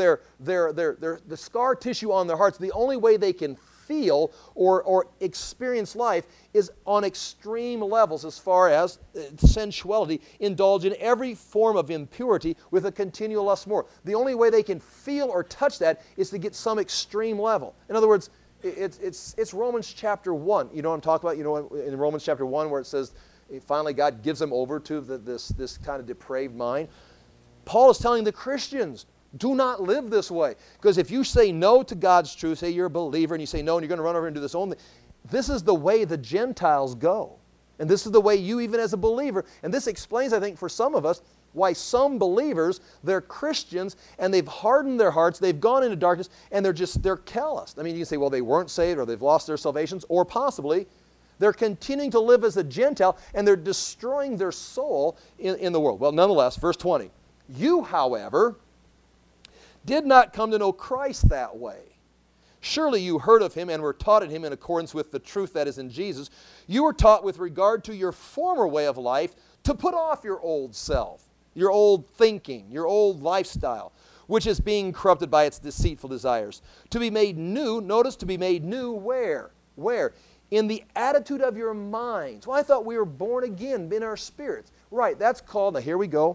the scar tissue on their hearts, the only way they can feel or experience life is on extreme levels as far as sensuality, indulge in every form of impurity with a continual lust for more. The only way they can feel or touch that is to get some extreme level. In other words, it's Romans chapter 1. You know what I'm talking about? You know, in Romans chapter 1 where it says, Finally, God gives them over to this kind of depraved mind. Paul is telling the Christians, do not live this way. Because if you say no to God's truth, say you're a believer, and you say no, and you're going to run over and do this only, this is the way the Gentiles go. And this is the way you, even as a believer, and this explains, I think, for some of us, why some believers, they're Christians, and they've hardened their hearts, they've gone into darkness, and they're callous. I mean, you can say, well, they weren't saved, or they've lost their salvations, or possibly they're continuing to live as a Gentile, and they're destroying their soul in the world. Well, nonetheless, verse 20. You, however, did not come to know Christ that way. Surely you heard of him and were taught in him in accordance with the truth that is in Jesus. You were taught with regard to your former way of life to put off your old self, your old thinking, your old lifestyle, which is being corrupted by its deceitful desires. To be made new, notice, to be made new where? Where? In the attitude of your minds. Well, I thought we were born again in our spirits. Right, that's called, now here we go.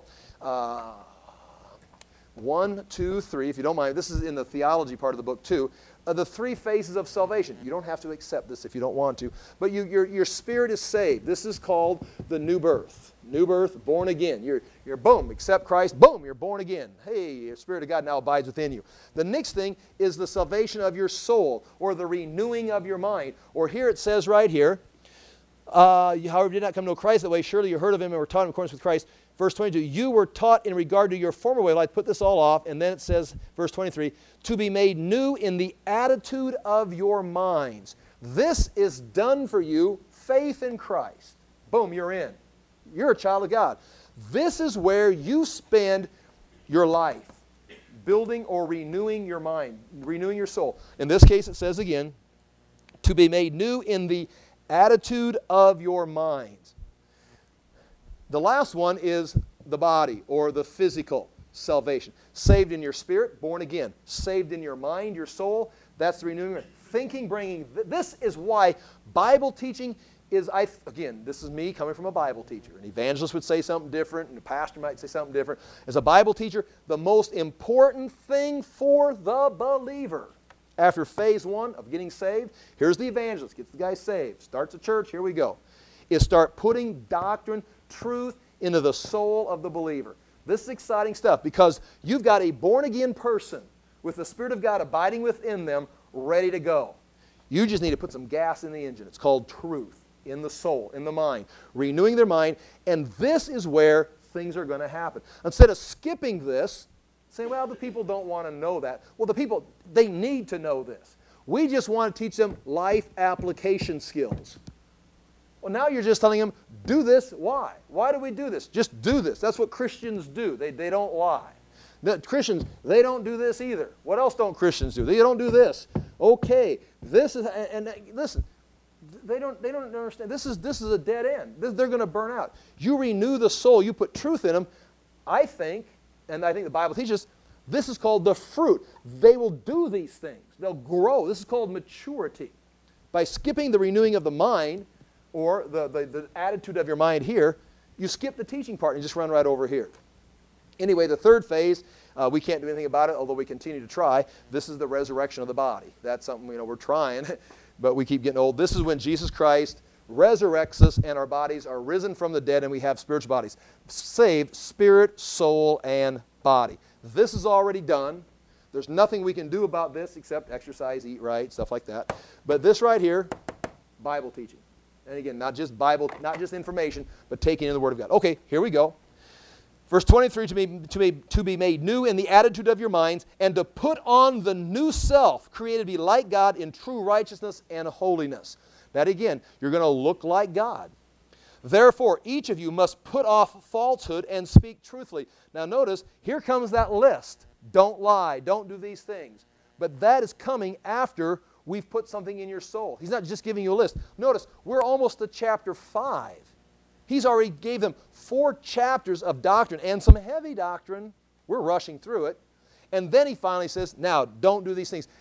1, 2, 3, if you don't mind. This is in the theology part of the book too. The 3 phases of salvation. You don't have to accept this if you don't want to. But your spirit is saved. This is called the new birth. New birth, born again. You're boom, accept Christ, boom, you're born again. Hey, the Spirit of God now abides within you. The next thing is the salvation of your soul, or the renewing of your mind. Or here it says right here, however, you did not come to know Christ that way. Surely you heard of him and were taught in accordance with Christ. Verse 22, you were taught in regard to your former way of life. Put this all off. And then it says, verse 23, to be made new in the attitude of your minds. This is done for you, faith in Christ. Boom, you're in. You're a child of God. This is where you spend your life, building or renewing your mind, renewing your soul. In this case, it says again, to be made new in the attitude of your minds. The last one is the body, or the physical salvation. Saved in your spirit, born again. Saved in your mind, your soul, that's the renewing. Thinking, bringing. This is why Bible teaching is, again, this is me coming from a Bible teacher. An evangelist would say something different, and a pastor might say something different. As a Bible teacher, the most important thing for the believer, after phase 1 of getting saved, here's the evangelist, gets the guy saved, starts a church, here we go, is start putting doctrine, truth into the soul of the believer. This is exciting stuff, because you've got a born-again person with the Spirit of God abiding within them, ready to go. You just need to put some gas in the engine. It's called truth in the soul, in the mind, renewing their mind, and this is where things are going to happen. Instead of skipping this, saying, well, the people don't want to know that. Well, the people, they need to know this. We just want to teach them life application skills. Well, now you're just telling them, do this. Why? Why do we do this? Just do this. That's what Christians do. They don't lie. The Christians, they don't do this either. What else don't Christians do? They don't do this. Okay, this is, and listen, they don't understand. This is a dead end. They're going to burn out. You renew the soul. You put truth in them. I think, and I think the Bible teaches, this is called the fruit. They will do these things. They'll grow. This is called maturity. By skipping the renewing of the mind, or the attitude of your mind here, you skip the teaching part and just run right over here. Anyway, the third phase, we can't do anything about it, although we continue to try. This is the resurrection of the body. That's something, we're trying, but we keep getting old. This is when Jesus Christ resurrects us and our bodies are risen from the dead and we have spiritual bodies. Saved, spirit, soul, and body. This is already done. There's nothing we can do about this except exercise, eat right, stuff like that. But this right here, Bible teaching. And again, not just Bible, not just information, but taking in the Word of God. Okay, here we go. Verse 23, to be made new in the attitude of your minds, and to put on the new self, created to be like God in true righteousness and holiness. That again, you're going to look like God. Therefore, each of you must put off falsehood and speak truthfully. Now notice, here comes that list. Don't lie, don't do these things. But that is coming after we've put something in your soul. He's not just giving you a list. Notice, we're almost to chapter 5. He's already gave them 4 chapters of doctrine and some heavy doctrine. We're rushing through it. And then he finally says, now, don't do these things.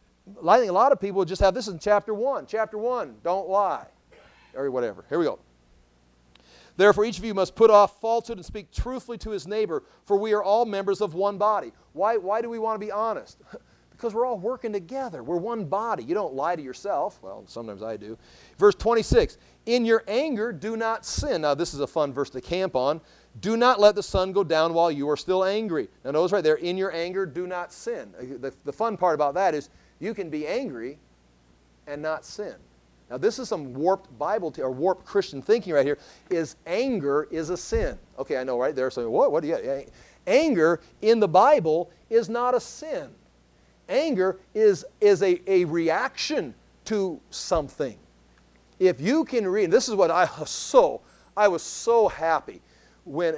I think a lot of people just have this in chapter 1. Chapter 1, don't lie. Or whatever. Here we go. Therefore, each of you must put off falsehood and speak truthfully to his neighbor, for we are all members of one body. Why do we want to be honest? Because we're all working together. We're one body. You don't lie to yourself. Well, sometimes I do. Verse 26, in your anger, do not sin. Now, this is a fun verse to camp on. Do not let the sun go down while you are still angry. Now, notice right there, in your anger, do not sin. The fun part about that is you can be angry and not sin. Now, this is some warped Bible or warped Christian thinking right here, is anger is a sin. Okay, I know right there. So, what do you... Anger in the Bible is not a sin. Anger is a reaction to something. If you can read, and this is what I was so happy when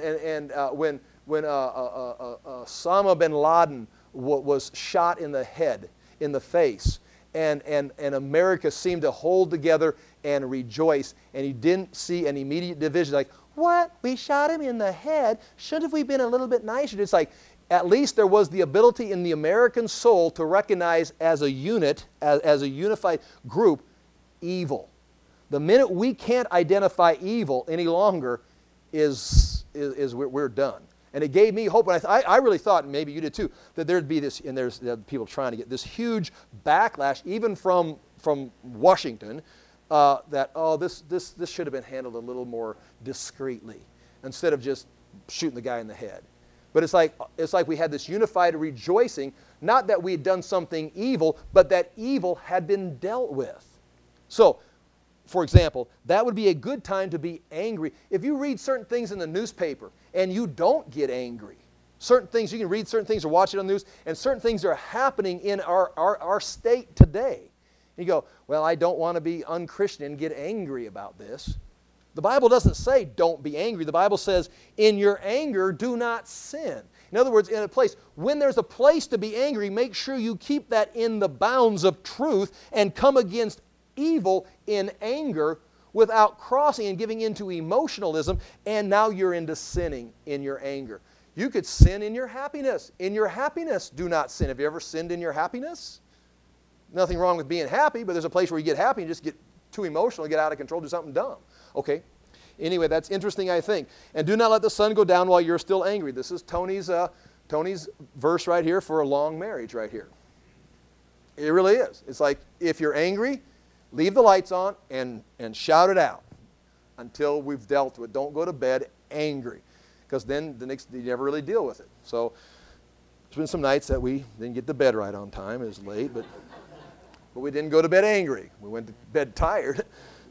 Osama bin Laden was shot in the head, in the face, and America seemed to hold together and rejoice, and he didn't see an immediate division. Like, what? We shot him in the head. Shouldn't we have been a little bit nicer? It's like, at least there was the ability in the American soul to recognize as a unit, as a unified group, evil. The minute we can't identify evil any longer is we're done. And it gave me hope. And I really thought, and maybe you did too, that there'd be this, and there's people trying to get this huge backlash, even from Washington, that, oh, this should have been handled a little more discreetly instead of just shooting the guy in the head. But it's like we had this unified rejoicing, not that we had done something evil, but that evil had been dealt with. So, for example, that would be a good time to be angry. If you read certain things in the newspaper and you don't get angry, certain things, you can read certain things or watch it on the news, and certain things are happening in our state today. You go, well, I don't want to be unchristian and get angry about this. The Bible doesn't say don't be angry. The Bible says in your anger do not sin. In other words, in a place, when there's a place to be angry, make sure you keep that in the bounds of truth and come against evil in anger without crossing and giving into emotionalism, and now you're into sinning in your anger. You could sin in your happiness. In your happiness, do not sin. Have you ever sinned in your happiness? Nothing wrong with being happy, but there's a place where you get happy and just get too emotional, get out of control, do something dumb. Okay. Anyway, that's interesting, I think. And do not let the sun go down while you're still angry. This is Tony's verse right here for a long marriage right here. It really is. It's like, if you're angry, leave the lights on and shout it out until we've dealt with it. Don't go to bed angry, because then you never really deal with it. So there's been some nights that we didn't get to bed right on time. It was late, but we didn't go to bed angry. We went to bed tired.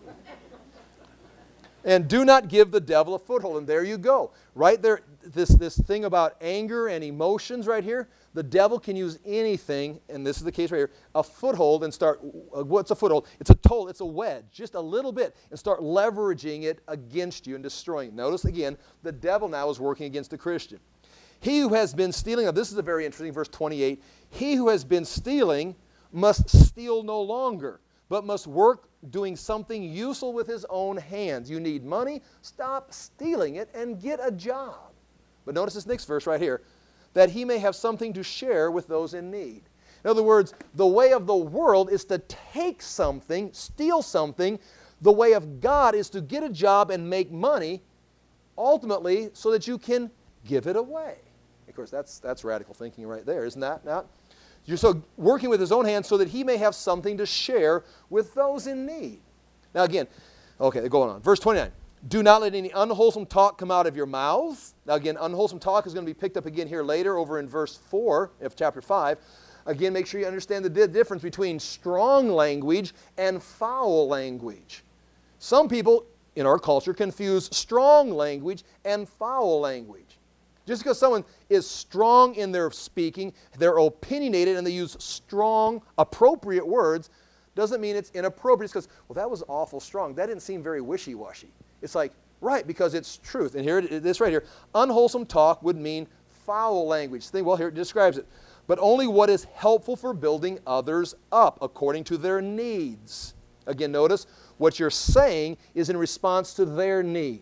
And do not give the devil a foothold. And there you go. Right there, this thing about anger and emotions right here, the devil can use anything, and this is the case right here, a foothold and start, what's a foothold? It's a toll, it's a wedge, just a little bit, and start leveraging it against you and destroying it. Notice again, the devil now is working against the Christian. He who has been stealing, now this is a very interesting verse 28, he who has been stealing must steal no longer, but must work doing something useful with his own hands. You need money, stop stealing it and get a job. But notice this next verse right here, that he may have something to share with those in need. In other words, the way of the world is to take something, steal something. The way of God is to get a job and make money, ultimately, so that you can give it away. Of course, that's radical thinking right there, isn't that? Not? You're so working with his own hands so that he may have something to share with those in need. Now again, okay, going on. Verse 29. Do not let any unwholesome talk come out of your mouth. Now again, unwholesome talk is going to be picked up again here later over in verse 4 of chapter 5. Again, make sure you understand the difference between strong language and foul language. Some people in our culture confuse strong language and foul language. Just because someone is strong in their speaking, they're opinionated, and they use strong, appropriate words, doesn't mean it's inappropriate. It's because, well, that was awful strong. That didn't seem very wishy-washy. It's like, right, because it's truth. And here, this right here, unwholesome talk would mean foul language. Well, here it describes it. But only what is helpful for building others up according to their needs. Again, notice what you're saying is in response to their need.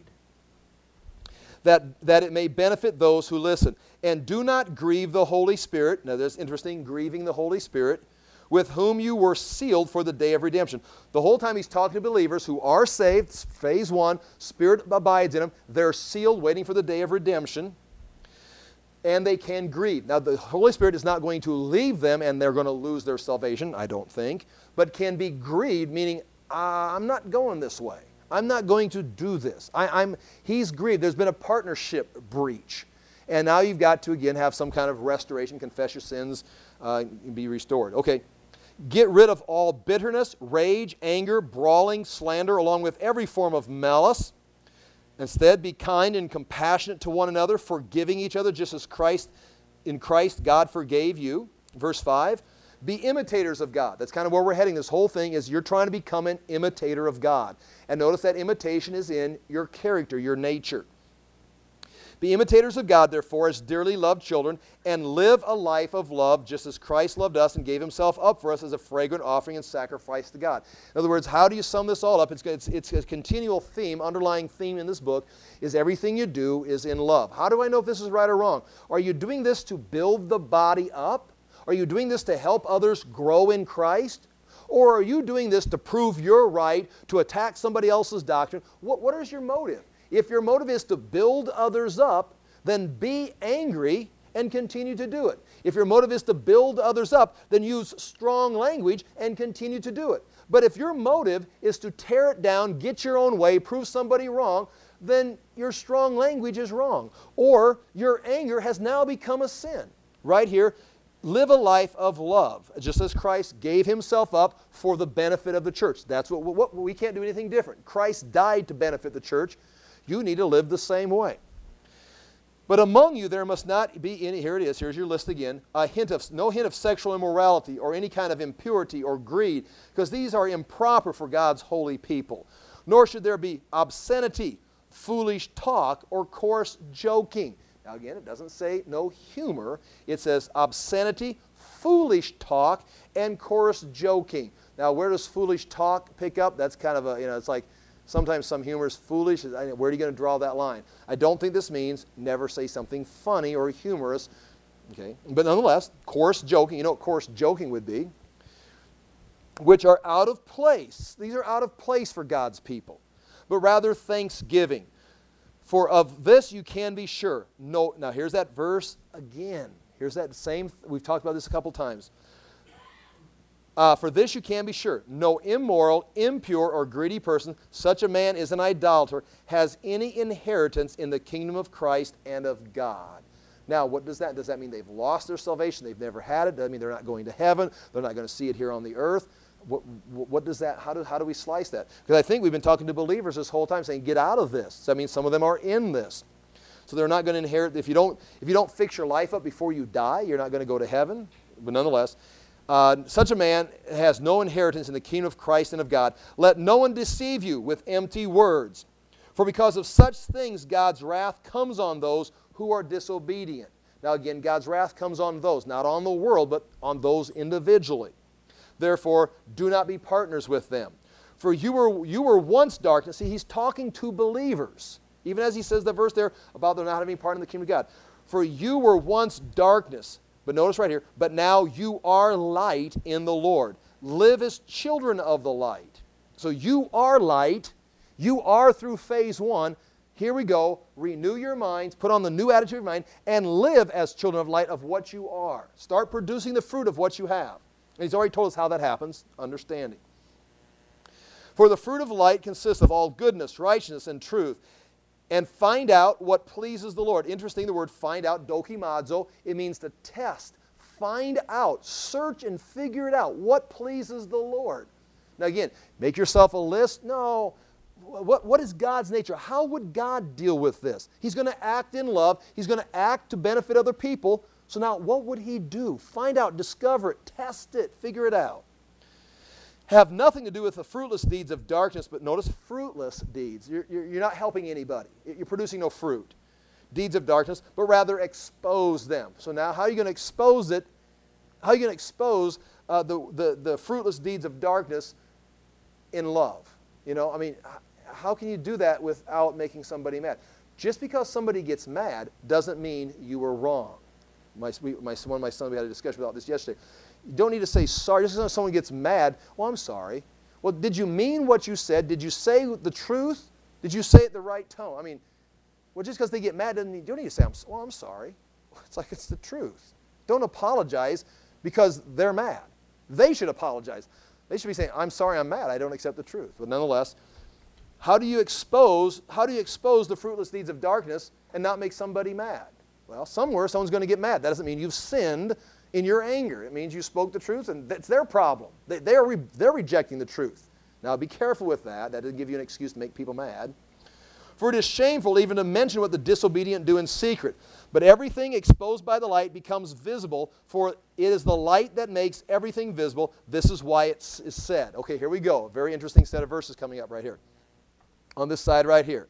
That it may benefit those who listen. And do not grieve the Holy Spirit. Now, that's interesting, grieving the Holy Spirit, with whom you were sealed for the day of redemption. The whole time he's talking to believers who are saved, phase 1, Spirit abides in them. They're sealed, waiting for the day of redemption. and they can grieve. Now, the Holy Spirit is not going to leave them and they're going to lose their salvation, I don't think, but can be grieved, meaning, I'm not going this way. I'm not going to do this. He's grieved. There's been a partnership breach. And now you've got to, again, have some kind of restoration, confess your sins, be restored. Okay. Get rid of all bitterness, rage, anger, brawling, slander, along with every form of malice. Instead, be kind and compassionate to one another, forgiving each other, just as in Christ God forgave you. Verse 5. Be imitators of God. That's kind of where we're heading. This whole thing is you're trying to become an imitator of God. And notice that imitation is in your character, your nature. Be imitators of God, therefore, as dearly loved children, and live a life of love, just as Christ loved us and gave himself up for us as a fragrant offering and sacrifice to God. In other words, how do you sum this all up? It's a continual theme, underlying theme in this book, is everything you do is in love. How do I know if this is right or wrong? Are you doing this to build the body up? Are you doing this to help others grow in Christ? Or are you doing this to prove you're right, to attack somebody else's doctrine? What is your motive? If your motive is to build others up, then be angry and continue to do it. If your motive is to build others up, then use strong language and continue to do it. But if your motive is to tear it down, get your own way, prove somebody wrong, then your strong language is wrong. Or your anger has now become a sin. Right here, live a life of love, just as Christ gave himself up for the benefit of the church. That's what we can't do anything different. Christ died to benefit the church. You need to live the same way. But among you there must not be any, here it is, here's your list again, no hint of sexual immorality or any kind of impurity or greed, because these are improper for God's holy people. Nor should there be obscenity, foolish talk, or coarse joking. Now again, it doesn't say no humor. It says obscenity, foolish talk, and coarse joking. Now where does foolish talk pick up? That's kind of a, it's like, sometimes some humor is foolish. Where are you going to draw that line? I don't think this means never say something funny or humorous. Okay? But nonetheless, coarse joking, you know what coarse joking would be? Which are out of place. These are out of place for God's people. But rather thanksgiving. For of this you can be sure. No, now here's that verse again. Here's that same, we've talked about this a couple times. For this you can be sure, no immoral, impure, or greedy person, such a man is an idolater, has any inheritance in the kingdom of Christ and of God. Now, what does that? Does that mean they've lost their salvation? They've never had it? Does that mean they're not going to heaven? They're not going to see it here on the earth? What does that, how do we slice that? Because I think we've been talking to believers this whole time saying, get out of this. So that means some of them are in this. So they're not going to inherit. If you don't fix your life up before you die, you're not going to go to heaven. But nonetheless, such a man has no inheritance in the kingdom of Christ and of God. Let no one deceive you with empty words. For because of such things God's wrath comes on those who are disobedient. Now again, God's wrath comes on those, not on the world, but on those individually. Therefore, do not be partners with them. For you were once darkness. See, he's talking to believers. Even as he says that verse there about them not having part in the kingdom of God. For you were once darkness. But notice right here, but now you are light in the Lord. Live as children of the light. So you are light. You are through phase one. Here we go. Renew your minds. Put on the new attitude of your mind and live as children of light of what you are. Start producing the fruit of what you have. And he's already told us how that happens. Understanding. For the fruit of light consists of all goodness, righteousness, and truth. And find out what pleases the Lord. Interesting, the word find out, dokimazo, it means to test. Find out, search and figure it out. What pleases the Lord? Now again, make yourself a list. No, what is God's nature? How would God deal with this? He's going to act in love. He's going to act to benefit other people. So now what would he do? Find out, discover it, test it, figure it out. Have nothing to do with the fruitless deeds of darkness, but notice fruitless deeds. You're not helping anybody. You're producing no fruit. Deeds of darkness, but rather expose them. So now how are you going to expose it? How are you going to expose the fruitless deeds of darkness in love? How can you do that without making somebody mad? Just because somebody gets mad doesn't mean you were wrong. One of my sons, we had a discussion about this yesterday. You don't need to say sorry. Just because someone gets mad, well, I'm sorry. Well, did you mean what you said? Did you say the truth? Did you say it the right tone? Well, just because they get mad, you don't need to say, I'm sorry. It's like it's the truth. Don't apologize because they're mad. They should apologize. They should be saying, I'm sorry, I'm mad. I don't accept the truth. But nonetheless, how do you expose the fruitless deeds of darkness and not make somebody mad? Well, somewhere someone's going to get mad. That doesn't mean you've sinned in your anger. It means you spoke the truth, and that's their problem. They're rejecting the truth. Now, be careful with that. That doesn't give you an excuse to make people mad. For it is shameful even to mention what the disobedient do in secret. But everything exposed by the light becomes visible, for it is the light that makes everything visible. This is why it is said. Okay, here we go. A very interesting set of verses coming up right here. On this side right here.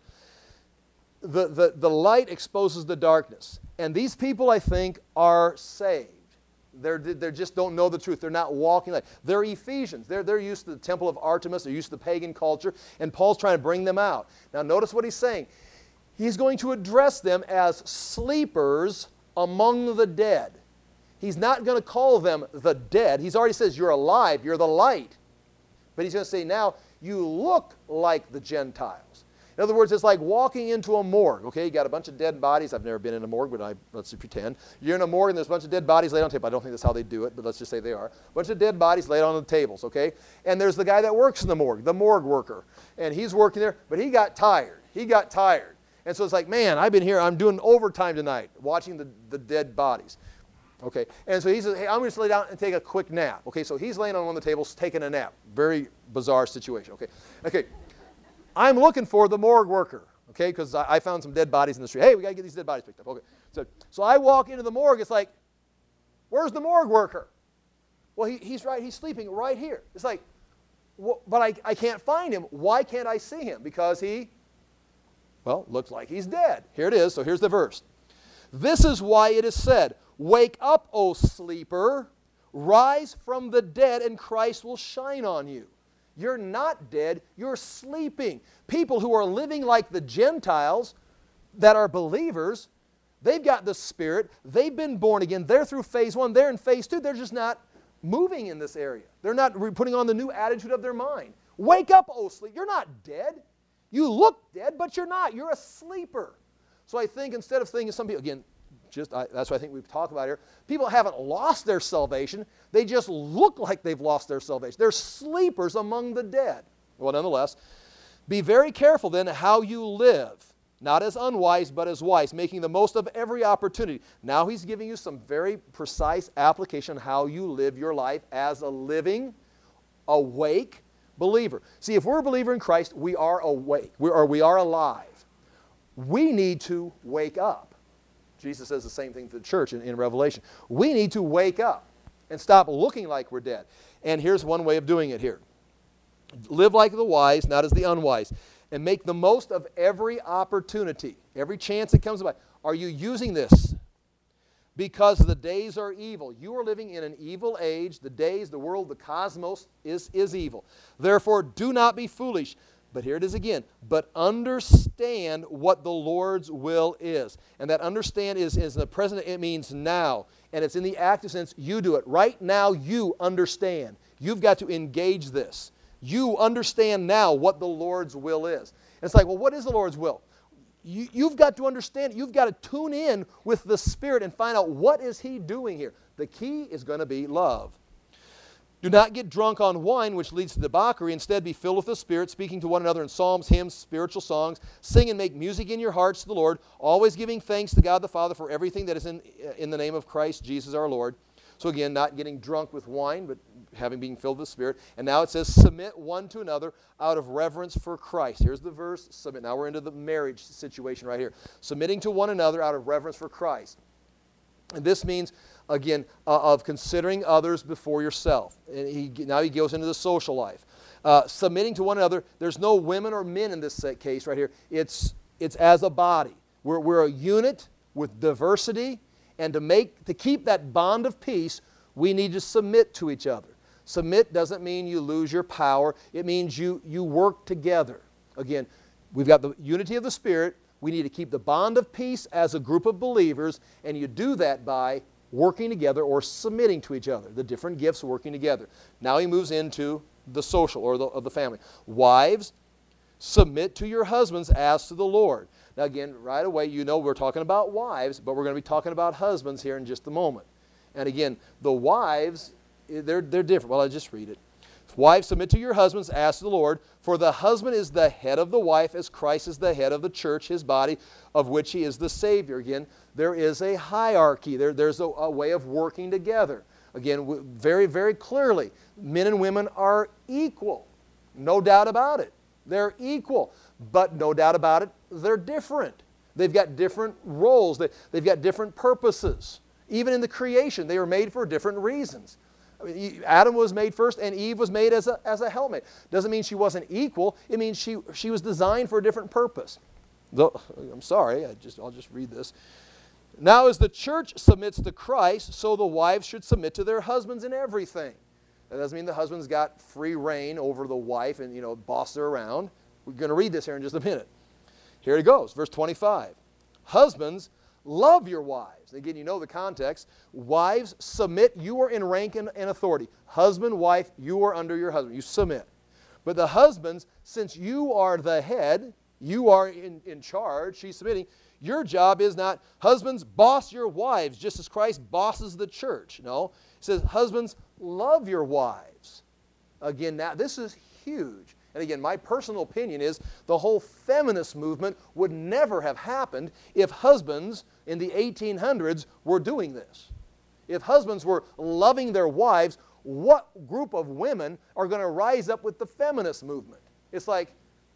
The light exposes the darkness. And these people, I think, are saved. They just don't know the truth. They're not walking like. They're Ephesians. They're used to the temple of Artemis. They're used to the pagan culture. And Paul's trying to bring them out. Now notice what he's saying. He's going to address them as sleepers among the dead. He's not going to call them the dead. He's already says you're alive. You're the light. But he's going to say now you look like the Gentiles. In other words, it's like walking into a morgue. Okay, you got a bunch of dead bodies. I've never been in a morgue, but let's pretend. You're in a morgue and there's a bunch of dead bodies laid on the table. I don't think that's how they do it, but let's just say they are. A bunch of dead bodies laid on the tables, okay? And there's the guy that works in the morgue worker. And he's working there, but he got tired. And so it's like, man, I've been here. I'm doing overtime tonight, watching the dead bodies. Okay, and so he says, hey, I'm going to lay down and take a quick nap. Okay, so he's laying on one of the tables taking a nap. Very bizarre situation, okay. I'm looking for the morgue worker, okay, because I found some dead bodies in the street. Hey, we got to get these dead bodies picked up. Okay, so I walk into the morgue. It's like, where's the morgue worker? Well, he's sleeping right here. It's like, but I can't find him. Why can't I see him? Because looks like he's dead. Here it is. So here's the verse. This is why it is said, wake up, O sleeper, rise from the dead, and Christ will shine on you. You're not dead, you're sleeping. People who are living like the Gentiles that are believers, they've got the Spirit, they've been born again, they're through phase 1, they're in phase 2, they're just not moving in this area. They're not putting on the new attitude of their mind. Wake up, O sleep. You're not dead. You look dead, but you're not. You're a sleeper. So I think instead of thinking some people, again, that's what I think we've talked about here. People haven't lost their salvation. They just look like they've lost their salvation. They're sleepers among the dead. Well, nonetheless, be very careful then how you live, not as unwise, but as wise, making the most of every opportunity. Now he's giving you some very precise application on how you live your life as a living, awake believer. See, if we're a believer in Christ, we are awake, we are alive. We need to wake up. Jesus says the same thing to the church in Revelation. We need to wake up and stop looking like we're dead. And here's one way of doing it here. Live like the wise, not as the unwise. And make the most of every opportunity, every chance that comes by. Are you using this? Because the days are evil. You are living in an evil age. The days, the world, the cosmos is evil. Therefore, do not be foolish. But here it is again. But understand what the Lord's will is. And that understand is in the present, it means now. And it's in the active sense, you do it. Right now, you understand. You've got to engage this. You understand now what the Lord's will is. And it's like, well, what is the Lord's will? You've got to understand it. You've got to tune in with the Spirit and find out what is He doing here. The key is going to be love. Do not get drunk on wine, which leads to debauchery. Instead, be filled with the Spirit, speaking to one another in psalms, hymns, spiritual songs. Sing and make music in your hearts to the Lord, always giving thanks to God the Father for everything that is in the name of Christ Jesus our Lord. So again, not getting drunk with wine, but being filled with the Spirit. And now it says, submit one to another out of reverence for Christ. Here's the verse, submit. Now we're into the marriage situation right here. Submitting to one another out of reverence for Christ. And this means, again, of considering others before yourself. And now he goes into the social life. Submitting to one another. There's no women or men in this case right here. It's as a body. We're a unit with diversity. And to keep that bond of peace, we need to submit to each other. Submit doesn't mean you lose your power. It means you work together. Again, we've got the unity of the Spirit. We need to keep the bond of peace as a group of believers, and you do that by working together or submitting to each other, the different gifts working together. Now he moves into the social or of the family. Wives, submit to your husbands as to the Lord. Now again, right away, you know we're talking about wives, but we're going to be talking about husbands here in just a moment. And again, the wives, they're different. Well, I'll just read it. Wives, submit to your husbands as to the Lord, for the husband is the head of the wife, as Christ is the head of the church, his body, of which he is the Savior. Again, there is a hierarchy. There's a way of working together. Again, very, very clearly, men and women are equal. No doubt about it. They're equal. But no doubt about it, they're different. They've got different roles. They've got different purposes. Even in the creation, they were made for different reasons. I mean, Adam was made first, and Eve was made as a helpmate. Doesn't mean she wasn't equal. It means she was designed for a different purpose. I'm sorry, I'll just read this. Now, as the church submits to Christ, so the wives should submit to their husbands in everything. That doesn't mean the husband's got free reign over the wife and, boss her around. We're going to read this here in just a minute. Here it goes, verse 25. Husbands, love your wives. Again, you know the context. Wives, submit. You are in rank and authority. Husband, wife, you are under your husband. You submit. But the husbands, since you are the head, you are in charge, she's submitting, your job is not, husbands, boss your wives, just as Christ bosses the church. No. It says, husbands, love your wives. Again, now, this is huge. And again, my personal opinion is the whole feminist movement would never have happened if husbands in the 1800s were doing this. If husbands were loving their wives, what group of women are going to rise up with the feminist movement? It's like,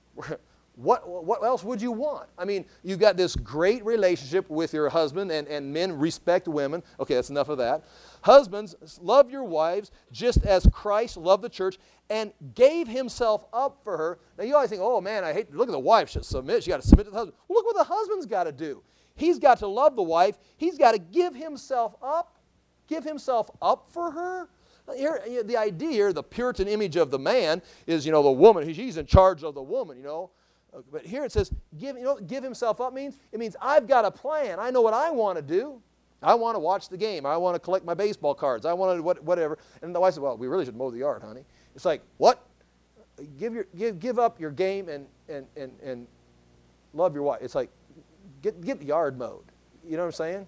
what else would you want? I mean, you've got this great relationship with your husband, and men respect women. Okay, that's enough of that. Husbands, love your wives just as Christ loved the church and gave himself up for her. Now, you always think, oh man, look at the wife. She'll submit. She got to submit to the husband. Well, look what the husband's got to do. He's got to love the wife. He's got to give himself up for her. Here, the idea here, the Puritan image of the man is, the woman. He's in charge of the woman, But here it says, give himself up means I've got a plan. I know what I want to do. I want to watch the game. I want to collect my baseball cards. I want to whatever. And the wife said, well, we really should mow the yard, honey. It's like, what? Give up your game and love your wife. It's like, get the yard mowed. You know what I'm saying?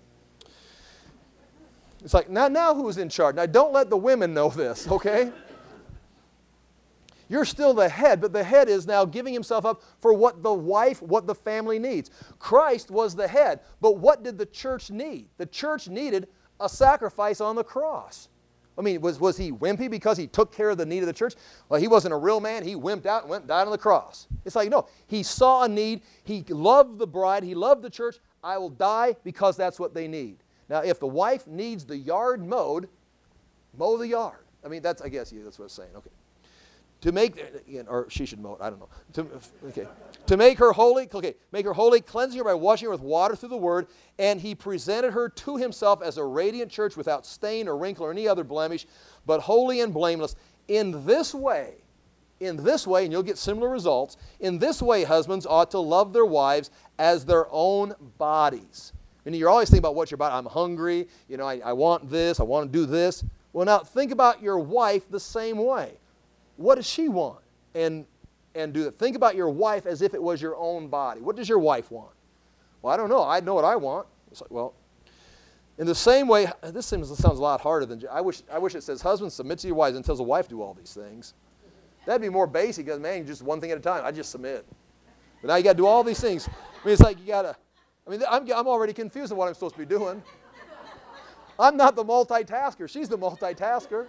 It's like, now who's in charge? Now, don't let the women know this, okay? You're still the head, but the head is now giving himself up for what the family needs. Christ was the head, but what did the church need? The church needed a sacrifice on the cross. I mean, was he wimpy because he took care of the need of the church? Well, he wasn't a real man. He wimped out and went and died on the cross. It's like, no, he saw a need. He loved the bride. He loved the church. I will die because that's what they need. Now, if the wife needs the yard mowed, mow the yard. I mean, I guess that's what it's saying. Okay. To make, or she should mow it, I don't know. To make her holy, cleansing her by washing her with water through the word, and he presented her to himself as a radiant church without stain or wrinkle or any other blemish, but holy and blameless. In this way, and you'll get similar results, in this way husbands ought to love their wives as their own bodies. And you're always thinking about what's your body. I'm hungry, I want this, I want to do this. Well, now think about your wife the same way. What does she want? And do it. Think about your wife as if it was your own body. What does your wife want? Well, I don't know. I know what I want. It's like, well, in the same way, this sounds a lot harder than, I wish it says, husbands, submit to your wives and tells the wife do all these things. That'd be more basic because, man, just one thing at a time. I just submit. But now you got to do all these things. I mean, it's like you got to, I'm already confused on what I'm supposed to be doing. I'm not the multitasker. She's the multitasker.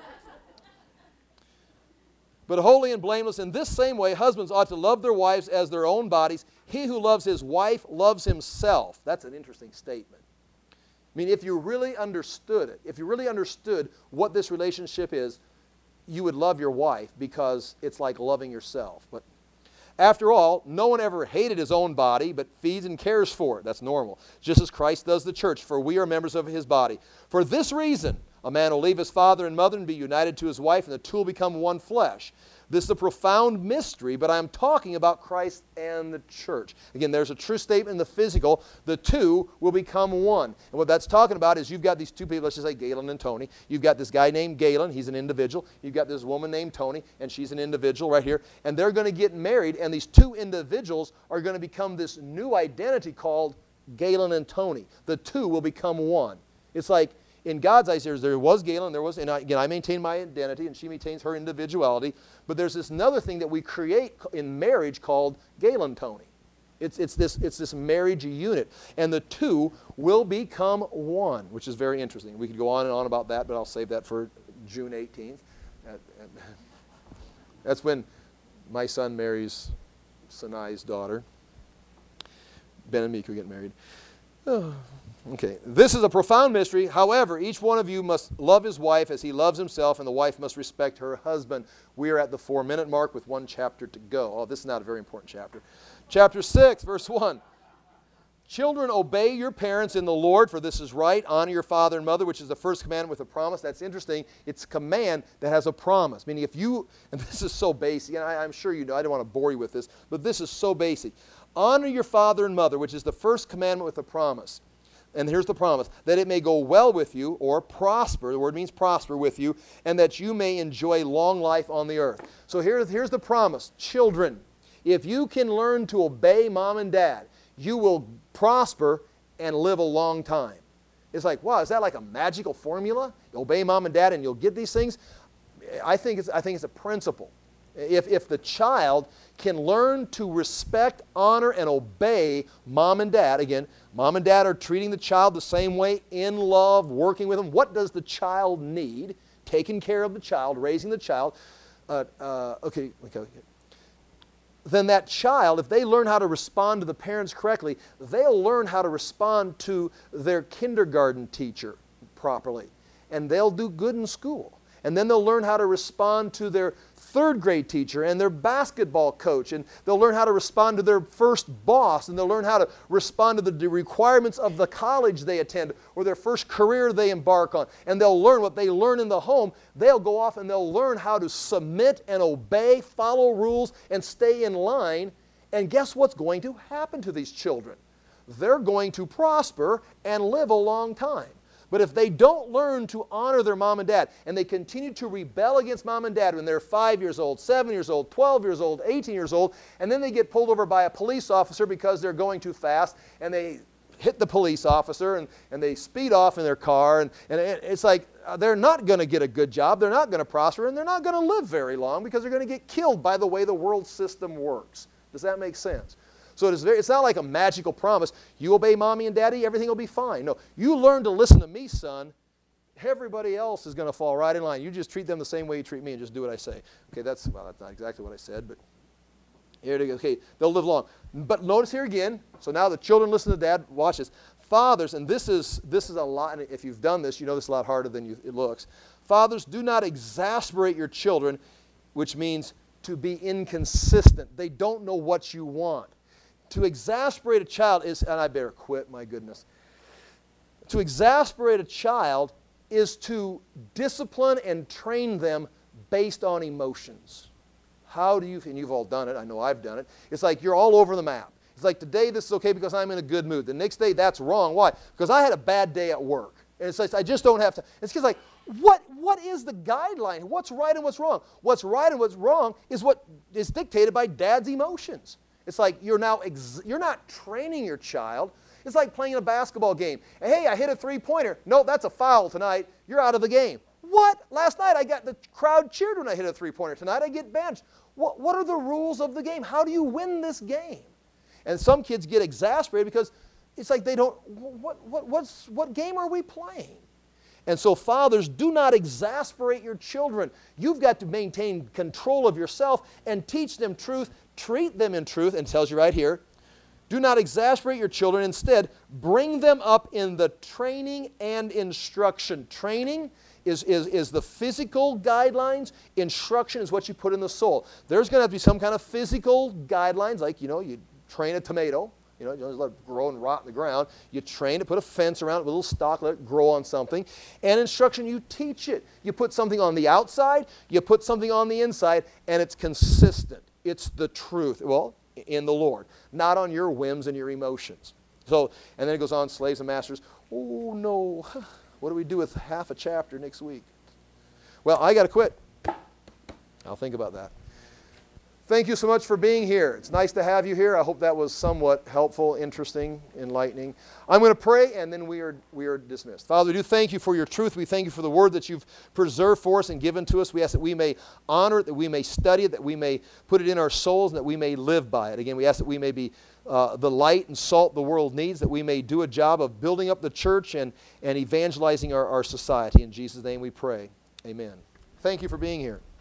But holy and blameless, in this same way, husbands ought to love their wives as their own bodies. He who loves his wife loves himself. That's an interesting statement. I mean, if you really understood it, if you really understood what this relationship is, you would love your wife because it's like loving yourself. But after all, no one ever hated his own body, but feeds and cares for it. That's normal. Just as Christ does the church, for we are members of his body. For this reason, A man will leave his father and mother and be united to his wife, and the two will become one flesh. This is a profound mystery, but I'm talking about Christ and the church. Again, there's a true statement in the physical. The two will become one. And what that's talking about is you've got these two people, let's just say Galen and Tony. You've got this guy named Galen, he's an individual. You've got this woman named Tony, and she's an individual right here. And they're going to get married, and these two individuals are going to become this new identity called Galen and Tony. The two will become one. It's like, in God's eyes, there was Galen, and again, I maintain my identity, and she maintains her individuality. But there's this another thing that we create in marriage called Galen-Tony. It's this marriage unit. And the two will become one, which is very interesting. We could go on and on about that, but I'll save that for June 18th. That's when my son marries Sinai's daughter. Ben and Miko get married. Okay, this is a profound mystery. However, each one of you must love his wife as he loves himself, and the wife must respect her husband. We are at the 4-minute mark with one chapter to go. Oh, this is not a very important chapter. Chapter 6, verse 1. Children, obey your parents in the Lord, for this is right. Honor your father and mother, which is the first commandment with a promise. That's interesting. It's a command that has a promise. Meaning if you, and this is so basic, and I'm sure you know, I don't want to bore you with this, but this is so basic. Honor your father and mother, which is the first commandment with a promise. And here's the promise, that it may go well with you, or prosper, the word means prosper with you, and that you may enjoy long life on the earth. So here's the promise. Children, if you can learn to obey mom and dad, you will prosper and live a long time. It's like, wow, is that like a magical formula? Obey mom and dad and you'll get these things? I think it's a principle. If the child can learn to respect, honor, and obey mom and dad, again, mom and dad are treating the child the same way, in love, working with them. What does the child need? Taking care of the child, raising the child. Okay. Then that child, if they learn how to respond to the parents correctly, they'll learn how to respond to their kindergarten teacher properly. And they'll do good in school. And then they'll learn how to respond to their third grade teacher and their basketball coach. And they'll learn how to respond to their first boss. And they'll learn how to respond to the requirements of the college they attend or their first career they embark on. And they'll learn what they learn in the home. They'll go off and they'll learn how to submit and obey, follow rules, and stay in line. And guess what's going to happen to these children? They're going to prosper and live a long time. But if they don't learn to honor their mom and dad, and they continue to rebel against mom and dad when they're 5 years old, 7 years old, 12 years old, 18 years old, and then they get pulled over by a police officer because they're going too fast, and they hit the police officer, and they speed off in their car, and it's like they're not going to get a good job, they're not going to prosper, and they're not going to live very long because they're going to get killed by the way the world system works. Does that make sense? So it's not like a magical promise. You obey mommy and daddy, everything will be fine. No, you learn to listen to me, son. Everybody else is going to fall right in line. You just treat them the same way you treat me and just do what I say. Okay, that's not exactly what I said, but here it is. Okay, they'll live long. But notice here again, so now the children listen to dad. Watch this. Fathers, and this is a lot, and if you've done this, you know this is a lot harder than it looks. Fathers, do not exasperate your children, which means to be inconsistent. They don't know what you want. To exasperate a child is, and I better quit, my goodness. To exasperate a child is to discipline and train them based on emotions. How do you, and you've all done it, I know I've done it. It's like you're all over the map. It's like today this is okay because I'm in a good mood. The next day that's wrong. Why? Because I had a bad day at work. And it's like I just don't have to. It's just like, what is the guideline? What's right and what's wrong? What's right and what's wrong is what is dictated by dad's emotions. It's like you're not training your child. It's like playing a basketball game. Hey, I hit a three-pointer. No, that's a foul tonight. You're out of the game. What? Last night I got the crowd cheered when I hit a three-pointer. Tonight I get benched. What are the rules of the game? How do you win this game? And some kids get exasperated because it's like they don't, what game are we playing? And so fathers, do not exasperate your children. You've got to maintain control of yourself and teach them truth. Treat them in truth, and it tells you right here, do not exasperate your children. Instead, bring them up in the training and instruction. Training is the physical guidelines. Instruction is what you put in the soul. There's going to have to be some kind of physical guidelines, like, you train a tomato. You know, you don't just let it grow and rot in the ground. You train it, put a fence around it with a little stalk, let it grow on something. And instruction, you teach it. You put something on the outside, you put something on the inside, and it's consistent. It's the truth. Well, in the Lord, not on your whims and your emotions. So, and then it goes on, slaves and masters. Oh, no. What do we do with half a chapter next week? Well, I got to quit. I'll think about that. Thank you so much for being here. It's nice to have you here. I hope that was somewhat helpful, interesting, enlightening. I'm going to pray, and then we are dismissed. Father, we do thank you for your truth. We thank you for the word that you've preserved for us and given to us. We ask that we may honor it, that we may study it, that we may put it in our souls, and that we may live by it. Again, we ask that we may be the light and salt the world needs, that we may do a job of building up the church and evangelizing our society. In Jesus' name we pray. Amen. Thank you for being here.